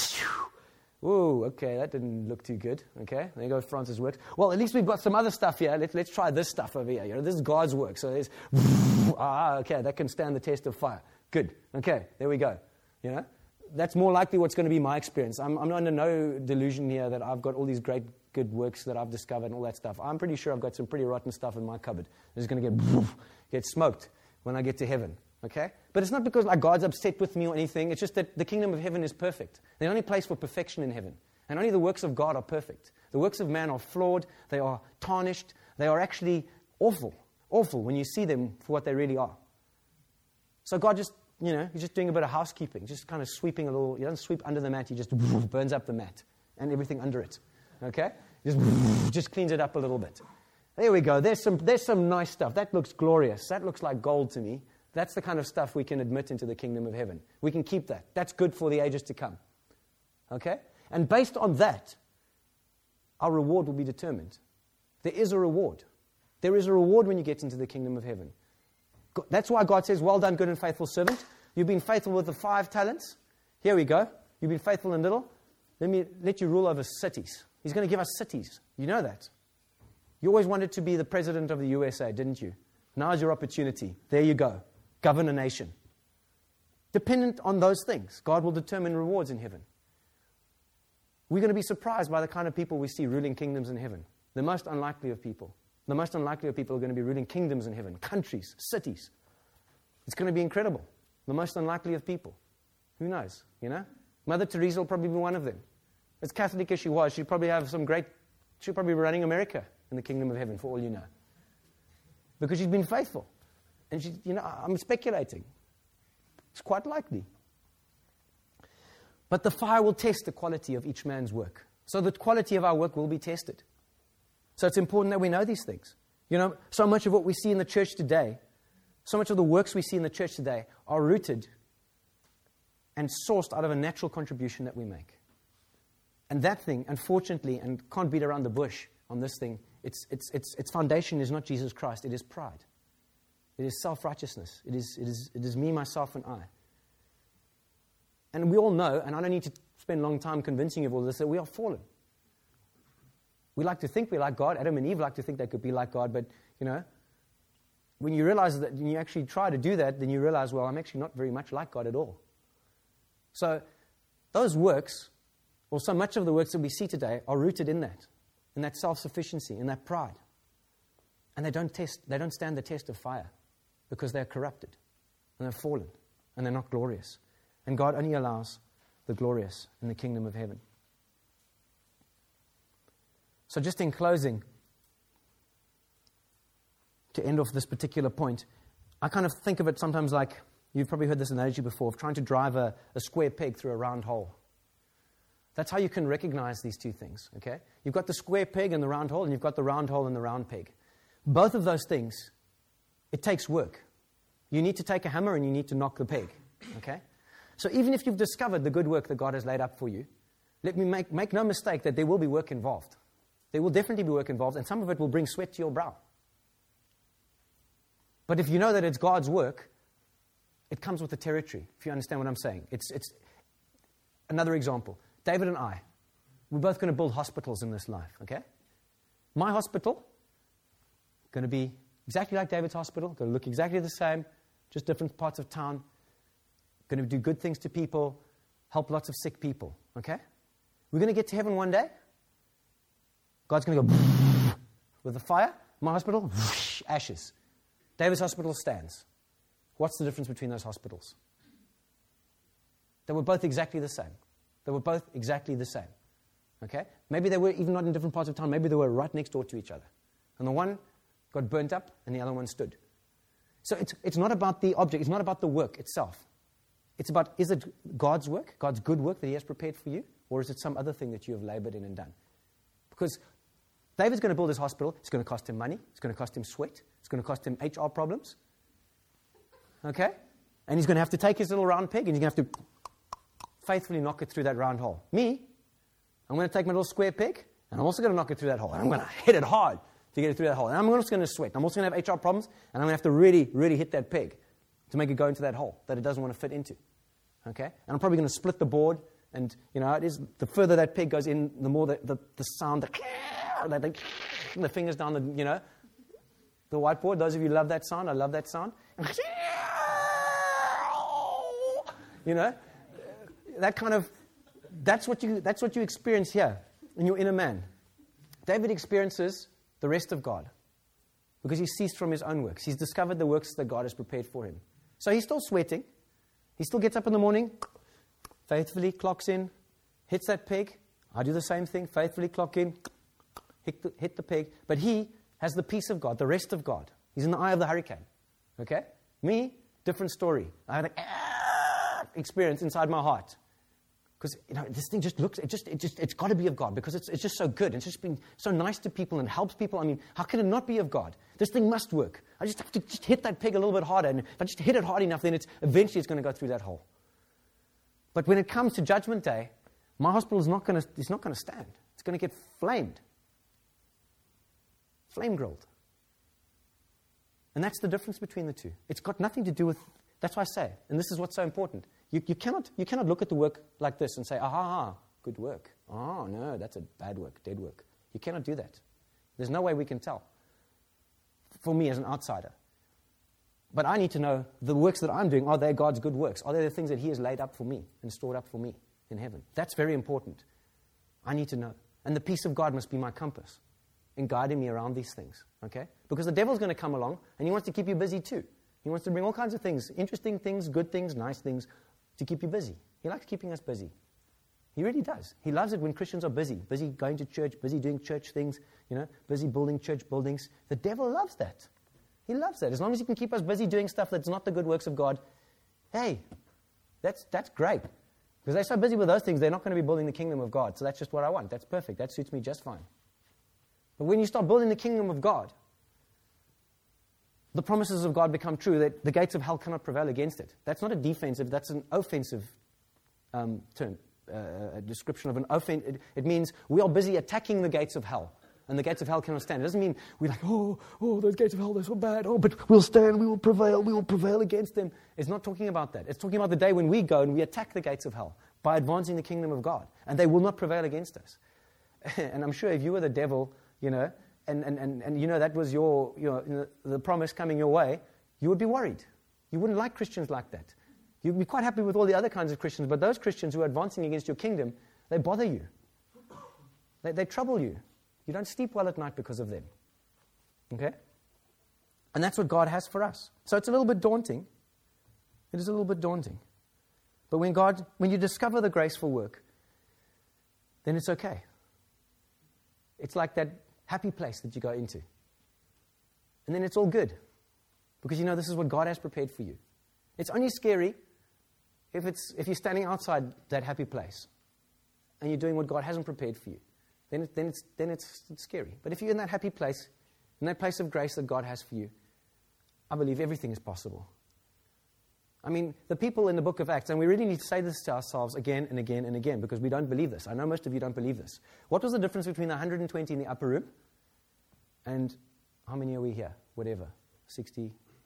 ooh, okay, that didn't look too good, okay? There goes France's works. Well, at least we've got some other stuff here. Let's try this stuff over here. This is God's work, so there's, okay, that can stand the test of fire. Good, okay, there we go, That's more likely what's going to be my experience. I'm under no delusion here that I've got all these great, good works that I've discovered and all that stuff. I'm pretty sure I've got some pretty rotten stuff in my cupboard. It's going to get smoked when I get to heaven, okay? But it's not because God's upset with me or anything. It's just that the kingdom of heaven is perfect. There's only place for perfection in heaven. And only the works of God are perfect. The works of man are flawed. They are tarnished. They are actually awful when you see them for what they really are. So God just... he's just doing a bit of housekeeping, just kind of sweeping a little. You don't sweep under the mat, he just burns up the mat and everything under it. Okay? Just cleans it up a little bit. There we go. There's some nice stuff. That looks glorious. That looks like gold to me. That's the kind of stuff we can admit into the kingdom of heaven. We can keep that. That's good for the ages to come. Okay? And based on that, our reward will be determined. There is a reward. There is a reward when you get into the kingdom of heaven. That's why God says, well done, good and faithful servant. You've been faithful with the 5 talents. Here we go. You've been faithful in little. Let me let you rule over cities. He's going to give us cities. You know that. You always wanted to be the president of the USA, didn't you? Now's your opportunity. There you go. Govern a nation. Dependent on those things, God will determine rewards in heaven. We're going to be surprised by the kind of people we see ruling kingdoms in heaven. The most unlikely of people. The most unlikely of people are going to be ruling kingdoms in heaven, countries, cities. It's going to be incredible. The most unlikely of people. Who knows, Mother Teresa will probably be one of them. As Catholic as she was, she'll probably be running America in the kingdom of heaven, for all you know. Because she's been faithful. And I'm speculating. It's quite likely. But the fire will test the quality of each man's work. So the quality of our work will be tested. So it's important that we know these things. So much of what we see in the church today, so much of the works we see in the church today are rooted and sourced out of a natural contribution that we make. And that thing, unfortunately, and can't beat around the bush on this thing, its foundation is not Jesus Christ, it is pride. It is self-righteousness. It is me, myself, and I. And we all know, and I don't need to spend a long time convincing you of all this, that we are fallen. We like to think we're like God. Adam and Eve like to think they could be like God. But, when you realize that, when you actually try to do that, then you realize, well, I'm actually not very much like God at all. So those works, or so much of the works that we see today, are rooted in that self-sufficiency, in that pride. And they don't stand the test of fire because they're corrupted, and they're fallen, and they're not glorious. And God only allows the glorious in the kingdom of heaven. So just in closing, to end off this particular point, I kind of think of it sometimes like, you've probably heard this analogy before, of trying to drive a square peg through a round hole. That's how you can recognize these two things, okay? You've got the square peg and the round hole, and you've got the round hole and the round peg. Both of those things, it takes work. You need to take a hammer and you need to knock the peg, okay? So even if you've discovered the good work that God has laid up for you, let me make no mistake that there will be work involved. There will definitely be work involved, and some of it will bring sweat to your brow. But if you know that it's God's work, it comes with the territory, if you understand what I'm saying. It's another example. David and I, we're both going to build hospitals in this life, okay? My hospital, going to be exactly like David's hospital, going to look exactly the same, just different parts of town, going to do good things to people, help lots of sick people, okay? We're going to get to heaven one day. God's going to go with the fire. My hospital, ashes. David's hospital stands. What's the difference between those hospitals? They were both exactly the same. They were both exactly the same. Okay? Maybe they were even not in different parts of town. Maybe they were right next door to each other. And the one got burnt up and the other one stood. So it's not about the object. It's not about the work itself. It's about, is it God's work, God's good work that he has prepared for you? Or is it some other thing that you have labored in and done? Because David's going to build his hospital. It's going to cost him money. It's going to cost him sweat. It's going to cost him HR problems. Okay? And he's going to have to take his little round peg and he's going to have to faithfully knock it through that round hole. Me, I'm going to take my little square peg and I'm also going to knock it through that hole. And I'm going to hit it hard to get it through that hole. And I'm also going to sweat. I'm also going to have HR problems and I'm going to have to really, really hit that peg to make it go into that hole that it doesn't want to fit into. Okay? And I'm probably going to split the board. And, you know, it is, the further that peg goes in, the more the sound, the fingers down the, you know, the whiteboard. Those of you who love that sound, I love that sound. You know, that kind of, that's what you experience here in your inner man. David experiences the rest of God because he ceased from his own works. He's discovered the works that God has prepared for him. So he's still sweating. He still gets up in the morning, faithfully clocks in, hits that peg. I do the same thing, faithfully clock in, hit the peg. But he has the peace of God, the rest of God. He's in the eye of the hurricane. Okay? Me, different story. I had an experience inside my heart. Because, you know, this thing just looks, it's got to be of God because it's just so good. It's just been so nice to people and helps people. I mean, how can it not be of God? This thing must work. I just have to just hit that peg a little bit harder. And if I just hit it hard enough, then eventually it's going to go through that hole. But when it comes to Judgment Day, my hospital is not going to stand. It's going to get flamed. Flame grilled. And that's the difference between the two. It's got nothing to do with, that's why I say, and this is what's so important. You cannot look at the work like this and say, good work. Oh, no, that's a bad work, dead work. You cannot do that. There's no way we can tell. For me as an outsider. But I need to know the works that I'm doing, are they God's good works? Are they the things that he has laid up for me and stored up for me in heaven? That's very important. I need to know. And the peace of God must be my compass in guiding me around these things. Okay? Because the devil's going to come along and he wants to keep you busy too. He wants to bring all kinds of things, interesting things, good things, nice things, to keep you busy. He likes keeping us busy. He really does. He loves it when Christians are busy going to church, busy doing church things, you know, busy building church buildings. The devil loves that. He loves that. As long as he can keep us busy doing stuff that's not the good works of God, hey, that's great. Because they're so busy with those things, they're not going to be building the kingdom of God. So that's just what I want. That's perfect. That suits me just fine. But when you start building the kingdom of God, the promises of God become true, that the gates of hell cannot prevail against it. That's not a defensive, that's an offensive term, a description of an offense. It means we are busy attacking the gates of hell, and the gates of hell cannot stand. It doesn't mean we're like, oh, those gates of hell, they're so bad, but we'll stand, we will prevail against them. It's not talking about that. It's talking about the day when we go and we attack the gates of hell by advancing the kingdom of God, and they will not prevail against us. And I'm sure if you were the devil, you know, and you know that was the promise coming your way, you would be worried. You wouldn't like Christians like that. You'd be quite happy with all the other kinds of Christians, but those Christians who are advancing against your kingdom, they bother you. They trouble you. You don't sleep well at night because of them. Okay? And that's what God has for us. So it's a little bit daunting. It is a little bit daunting. But when you discover the graceful work, then it's okay. It's like that happy place that you go into. And then it's all good. Because you know this is what God has prepared for you. It's only scary if you're standing outside that happy place and you're doing what God hasn't prepared for you. Then it's scary. But if you're in that happy place, in that place of grace that God has for you, I believe everything is possible. I mean, the people in the book of Acts, and we really need to say this to ourselves again and again and again, because we don't believe this. I know most of you don't believe this. What was the difference between the 120 in the upper room and how many are we here? Whatever. 60,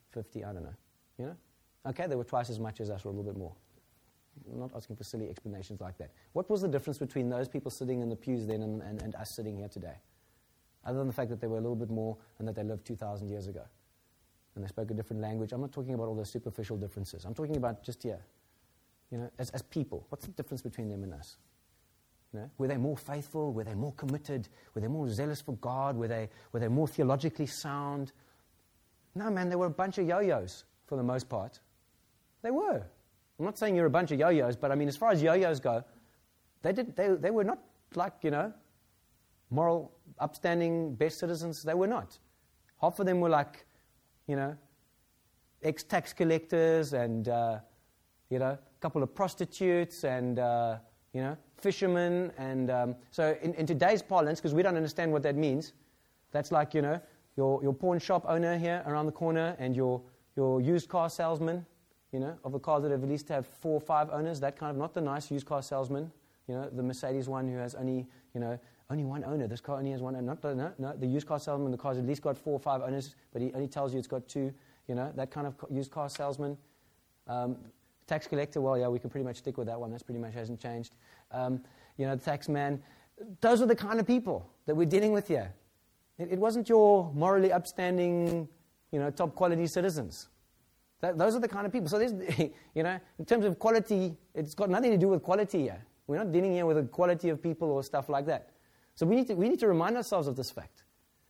50, I don't know. You know? Okay, they were twice as much as us, or a little bit more. I'm not asking for silly explanations like that. What was the difference between those people sitting in the pews then and us sitting here today? Other than the fact that they were a little bit more and that they lived 2,000 years ago. And they spoke a different language. I'm not talking about all those superficial differences. I'm talking about just here. You know, as people, what's the difference between them and us? You know, were they more faithful? Were they more committed? Were they more zealous for God? Were they more theologically sound? No, man, they were a bunch of yo-yos for the most part. They were. I'm not saying you're a bunch of yo-yos, but I mean, as far as yo-yos go, they were not like, you know, moral, upstanding, best citizens. They were not. Half of them were like, you know, ex-tax collectors and, you know, a couple of prostitutes and, you know, fishermen. And so in today's parlance, because we don't understand what that means, that's like, you know, your pawn shop owner here around the corner and your used car salesman, you know, of a car that have at least have 4 or 5 owners, that kind of, not the nice used car salesman, you know, the Mercedes one who has only, you know, only one owner. This car only has one owner. No, the used car salesman, the car's at least got 4 or 5 owners, but he only tells you it's got 2, you know, that kind of used car salesman. Tax collector, well, yeah, we can pretty much stick with that one. That's pretty much hasn't changed. You know, the tax man. Those are the kind of people that we're dealing with here. It wasn't your morally upstanding, you know, top quality citizens. Those are the kind of people. So there's, you know, in terms of quality, it's got nothing to do with quality here. We're not dealing here with the quality of people or stuff like that. So we need to remind ourselves of this fact.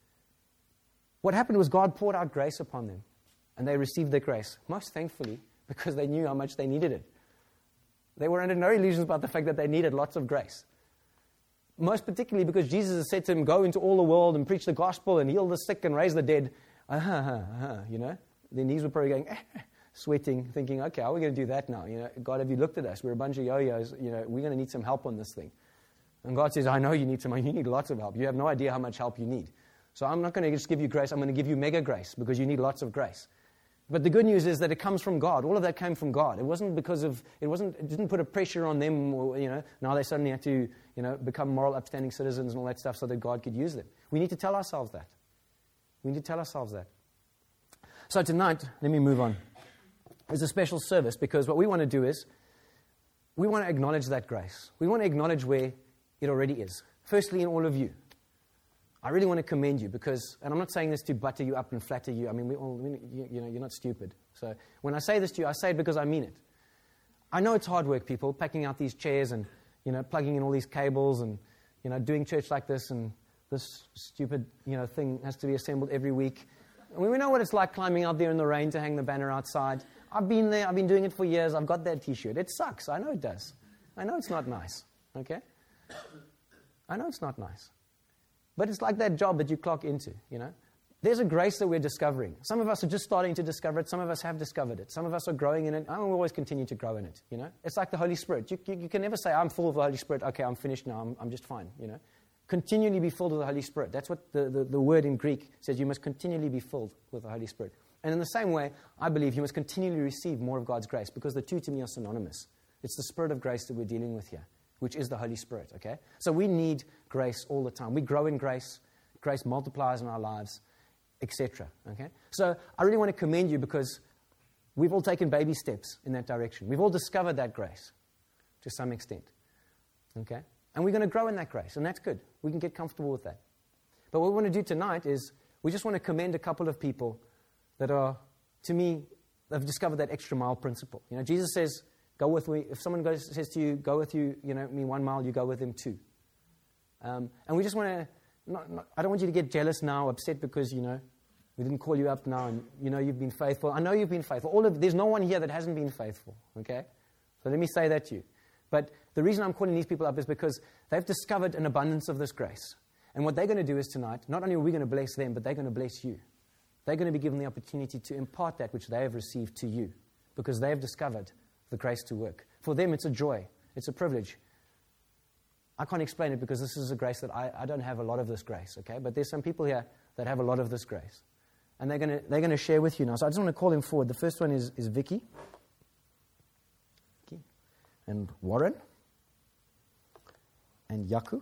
What happened was God poured out grace upon them, and they received their grace, most thankfully, because they knew how much they needed it. They were under no illusions about the fact that they needed lots of grace. Most particularly because Jesus has said to them, go into all the world and preach the gospel and heal the sick and raise the dead. You know, their knees were probably going, sweating, thinking, okay, how are we going to do that now? You know, God, have you looked at us? We're a bunch of yo-yos. You know, we're going to need some help on this thing. And God says, I know you need you need lots of help. You have no idea how much help you need. So I'm not going to just give you grace. I'm going to give you mega grace because you need lots of grace. But the good news is that it comes from God. All of that came from God. It wasn't because of, it didn't put a pressure on them, or, you know, now they suddenly had to, you know, become moral, upstanding citizens and all that stuff so that God could use them. We need to tell ourselves that. We need to tell ourselves that. So tonight, let me move on. It's a special service because what we want to do is, we want to acknowledge that grace. We want to acknowledge where it already is. Firstly, in all of you. I really want to commend you because, and I'm not saying this to butter you up and flatter you. I mean, you know, you're not stupid. So when I say this to you, I say it because I mean it. I know it's hard work, people, packing out these chairs and, you know, plugging in all these cables and, you know, doing church like this, and this stupid, you know, thing has to be assembled every week. And we know what it's like climbing out there in the rain to hang the banner outside. I've been there. I've been doing it for years. I've got that T-shirt. It sucks. I know it does. I know it's not nice. Okay? I know it's not nice. But it's like that job that you clock into, you know. There's a grace that we're discovering. Some of us are just starting to discover it. Some of us have discovered it. Some of us are growing in it. And we'll always continue to grow in it, you know. It's like the Holy Spirit. You can never say, I'm full of the Holy Spirit. Okay, I'm finished now. I'm just fine, you know. Continually be filled with the Holy Spirit. That's what the word in Greek says. You must continually be filled with the Holy Spirit. And in the same way, I believe you must continually receive more of God's grace, because the two to me are synonymous. It's the Spirit of grace that we're dealing with here, which is the Holy Spirit, okay? So we need grace all the time. We grow in grace. Grace multiplies in our lives, etc., okay? So I really want to commend you because we've all taken baby steps in that direction. We've all discovered that grace to some extent, okay? And we're going to grow in that grace, and that's good. We can get comfortable with that. But what we want to do tonight is we just want to commend a couple of people that are, to me, have discovered that extra mile principle. You know, Jesus says, go with me. If someone says to you, go with you, you know, me 1 mile, you go with them 2. And we just want to, I don't want you to get jealous now, upset because, you know, we didn't call you up now and, you know, you've been faithful. I know you've been faithful. There's no one here that hasn't been faithful, okay? So let me say that to you. But the reason I'm calling these people up is because they've discovered an abundance of this grace. And what they're going to do is tonight, not only are we going to bless them, but they're going to bless you. They're going to be given the opportunity to impart that which they have received to you, because they have discovered the grace to work. For them, it's a joy. It's a privilege. I can't explain it because this is a grace that I don't have a lot of this grace, okay? But there's some people here that have a lot of this grace. And they're going to share with you now. So I just want to call them forward. The first one is Vicky. And Warren. And Yaku.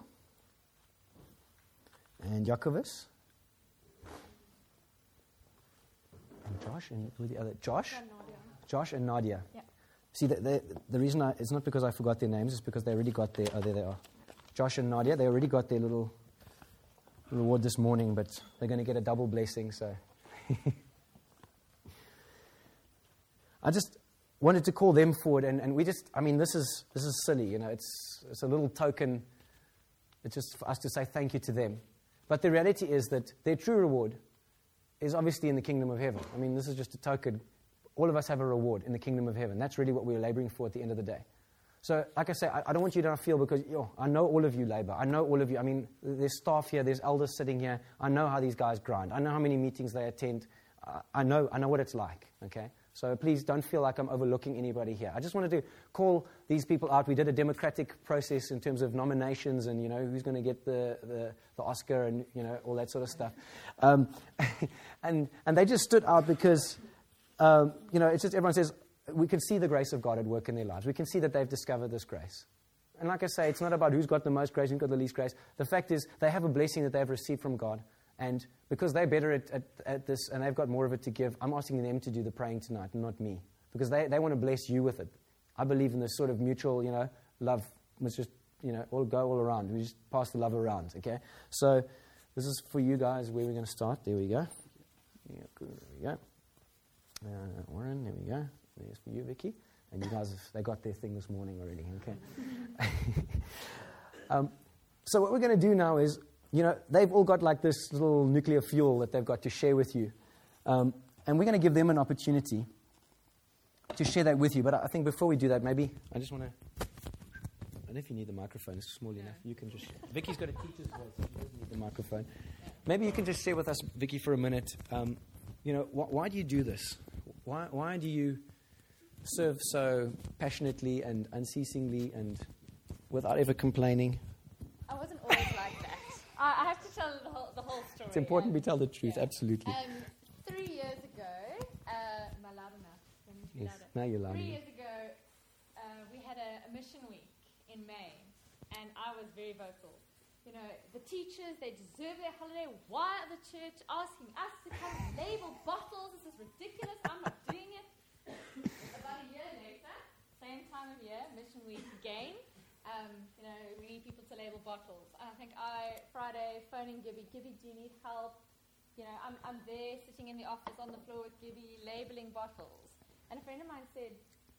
And Yakovus. And Josh and who the other? Josh? And Nadia. Josh and Nadia. Yeah. See, the reason it's not because I forgot their names, it's because they already got their, there they are. Josh and Nadia, they already got their little reward this morning, but they're going to get a double blessing, so. I just wanted to call them forward, and we just, this is silly, it's a little token. It's just for us to say thank you to them. But the reality is that their true reward is obviously in the kingdom of heaven. This is just a token. All of us have a reward in the kingdom of heaven. That's really what we're laboring for at the end of the day. So, like I say, I don't want you to feel because, I know all of you labor. I know all of you. There's staff here. There's elders sitting here. I know how these guys grind. I know how many meetings they attend. I know what it's like, okay? So please don't feel like I'm overlooking anybody here. I just wanted to call these people out. We did a democratic process in terms of nominations and, who's going to get the Oscar and, all that sort of stuff. And they just stood out because, it's just everyone says, we can see the grace of God at work in their lives. We can see that they've discovered this grace. And like I say, it's not about who's got the most grace, who's got the least grace. The fact is they have a blessing that they've received from God. And because they're better at this and they've got more of it to give, I'm asking them to do the praying tonight and not me. Because they want to bless you with it. I believe in this sort of mutual, love. Let's just, all go all around. We just pass the love around, okay? So this is for you guys where we're going to start. There we go. Yeah, good. There we go. Warren, there we go. There's for you, Vicky. And you guys, they got their thing this morning already, okay? So what we're going to do now is, they've all got like this little nuclear fuel that they've got to share with you. And we're going to give them an opportunity to share that with you. But I think before we do that, maybe I just want to... I don't know if you need the microphone. It's small enough. You can just... Vicky's got a teacher's voice. So she doesn't need the microphone. Maybe you can just share with us, Vicky, for a minute. Why do you do this? Why do you serve so passionately and unceasingly and without ever complaining? I wasn't always like that. I have to tell the whole story. It's important we tell the truth, absolutely. 3 years ago, am I loud enough? Yes, now you're loud 3 enough. years ago, we had a mission week in May, and I was very vocal. The teachers, they deserve their holiday. Why are the church asking us to come label bottles? This is ridiculous. I'm not doing it. About a year later, same time of year, mission week again. We need people to label bottles. And I think Friday, phoning Gibby, do you need help? I'm there sitting in the office on the floor with Gibby, labeling bottles. And a friend of mine said,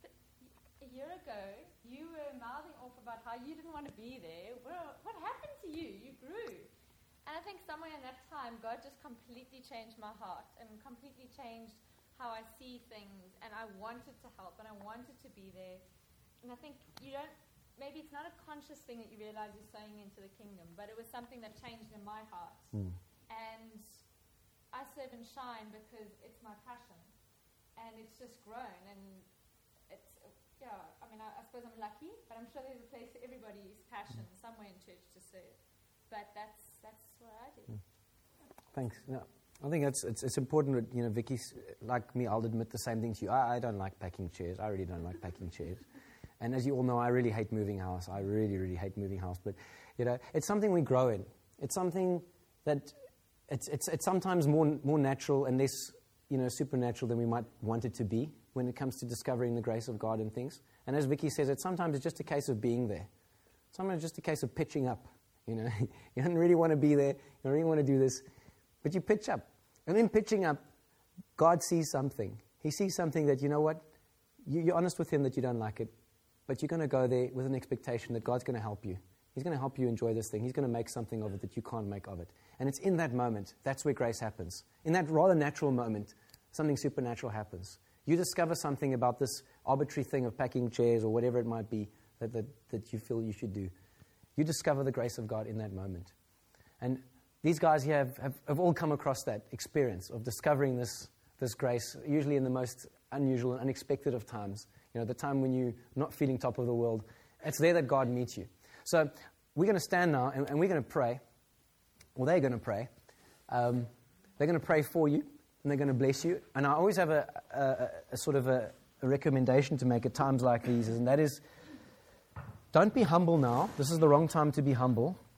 a year ago, you were mouthing off about how you didn't want to be there. What happened to you? You grew. And I think somewhere in that time, God just completely changed my heart and completely changed how I see things. And I wanted to help and I wanted to be there. And I think maybe it's not a conscious thing that you realize you're sowing into the kingdom, but it was something that changed in my heart. And I serve and shine because it's my passion. And it's just grown. And it's, I suppose I'm lucky, but I'm sure there's a place for everybody's passion somewhere in church to serve. But that's what I do. Thanks. No, I think it's important that, Vicky, like me, I'll admit the same thing to you. I don't like packing chairs. I really don't like packing chairs. And as you all know, I really hate moving house. I really, really hate moving house. But, it's something we grow in. It's something that it's sometimes more natural and less, supernatural than we might want it to be when it comes to discovering the grace of God and things. And as Vicky says, sometimes it's just a case of being there. Sometimes it's just a case of pitching up. You don't really want to be there. You don't really want to do this. But you pitch up. And in pitching up, God sees something. He sees something that, you're honest with him that you don't like it. But you're going to go there with an expectation that God's going to help you. He's going to help you enjoy this thing. He's going to make something of it that you can't make of it. And it's in that moment, that's where grace happens. In that rather natural moment, something supernatural happens. You discover something about this arbitrary thing of packing chairs or whatever it might be that you feel you should do. You discover the grace of God in that moment. And these guys here have all come across that experience of discovering this grace, usually in the most unusual and unexpected of times. The time when you're not feeling top of the world. It's there that God meets you. So we're going to stand now and we're going to pray. Well, they're going to pray. They're going to pray for you and they're going to bless you. And I always have a sort of a recommendation to make at times like these, and that is, don't be humble now. This is the wrong time to be humble.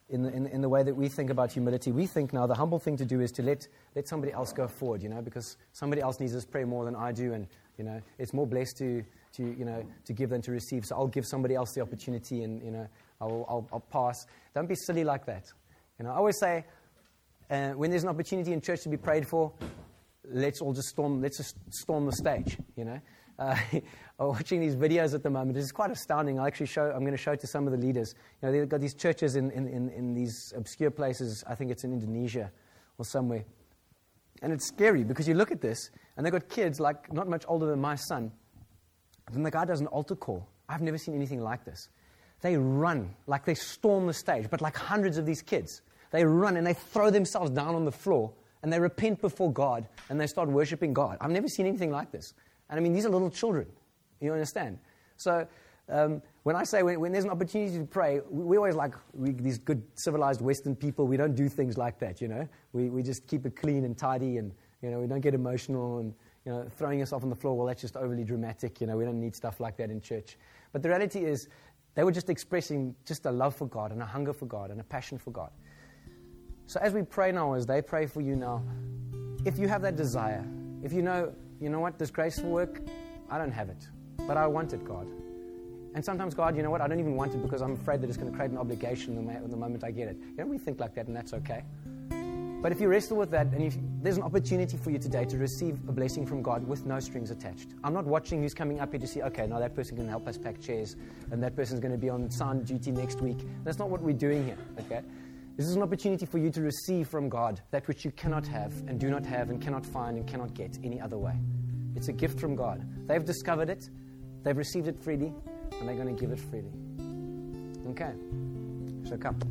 in the way that we think about humility. We think now the humble thing to do is to let somebody else go forward, because somebody else needs this prayer more than I do, and, it's more blessed to give than to receive. So I'll give somebody else the opportunity, and, I'll pass. Don't be silly like that. I always say, when there's an opportunity in church to be prayed for, let's just storm the stage, I'm watching these videos at the moment. It's quite astounding. I'm going to show it to some of the leaders. They've got these churches in these obscure places. I think it's in Indonesia or somewhere. And it's scary because you look at this, and they've got kids like not much older than my son. And then the guy does an altar call. I've never seen anything like this. They run, like they storm the stage, but like hundreds of these kids. They run and they throw themselves down on the floor, and they repent before God, and they start worshiping God. I've never seen anything like this. And I mean, these are little children. You understand? So when I say when there's an opportunity to pray, we always these good civilized Western people, we don't do things like that, We just keep it clean and tidy, and, we don't get emotional and, throwing yourself on the floor, well, that's just overly dramatic. We don't need stuff like that in church. But the reality is they were just expressing just a love for God and a hunger for God and a passion for God. So as we pray now, as they pray for you now, if you have that desire, if you know what, this graceful work, I don't have it, but I want it, God. And sometimes, God, you know what, I don't even want it because I'm afraid that it's going to create an obligation the moment I get it. We think like that, and that's okay. But if you wrestle with that, and there's an opportunity for you today to receive a blessing from God with no strings attached. I'm not watching who's coming up here to see, okay, now that person can help us pack chairs, and that person's going to be on sound duty next week. That's not what we're doing here, okay? This is an opportunity for you to receive from God that which you cannot have and do not have and cannot find and cannot get any other way. It's a gift from God. They've discovered it, they've received it freely, and they're going to give it freely. Okay, so come.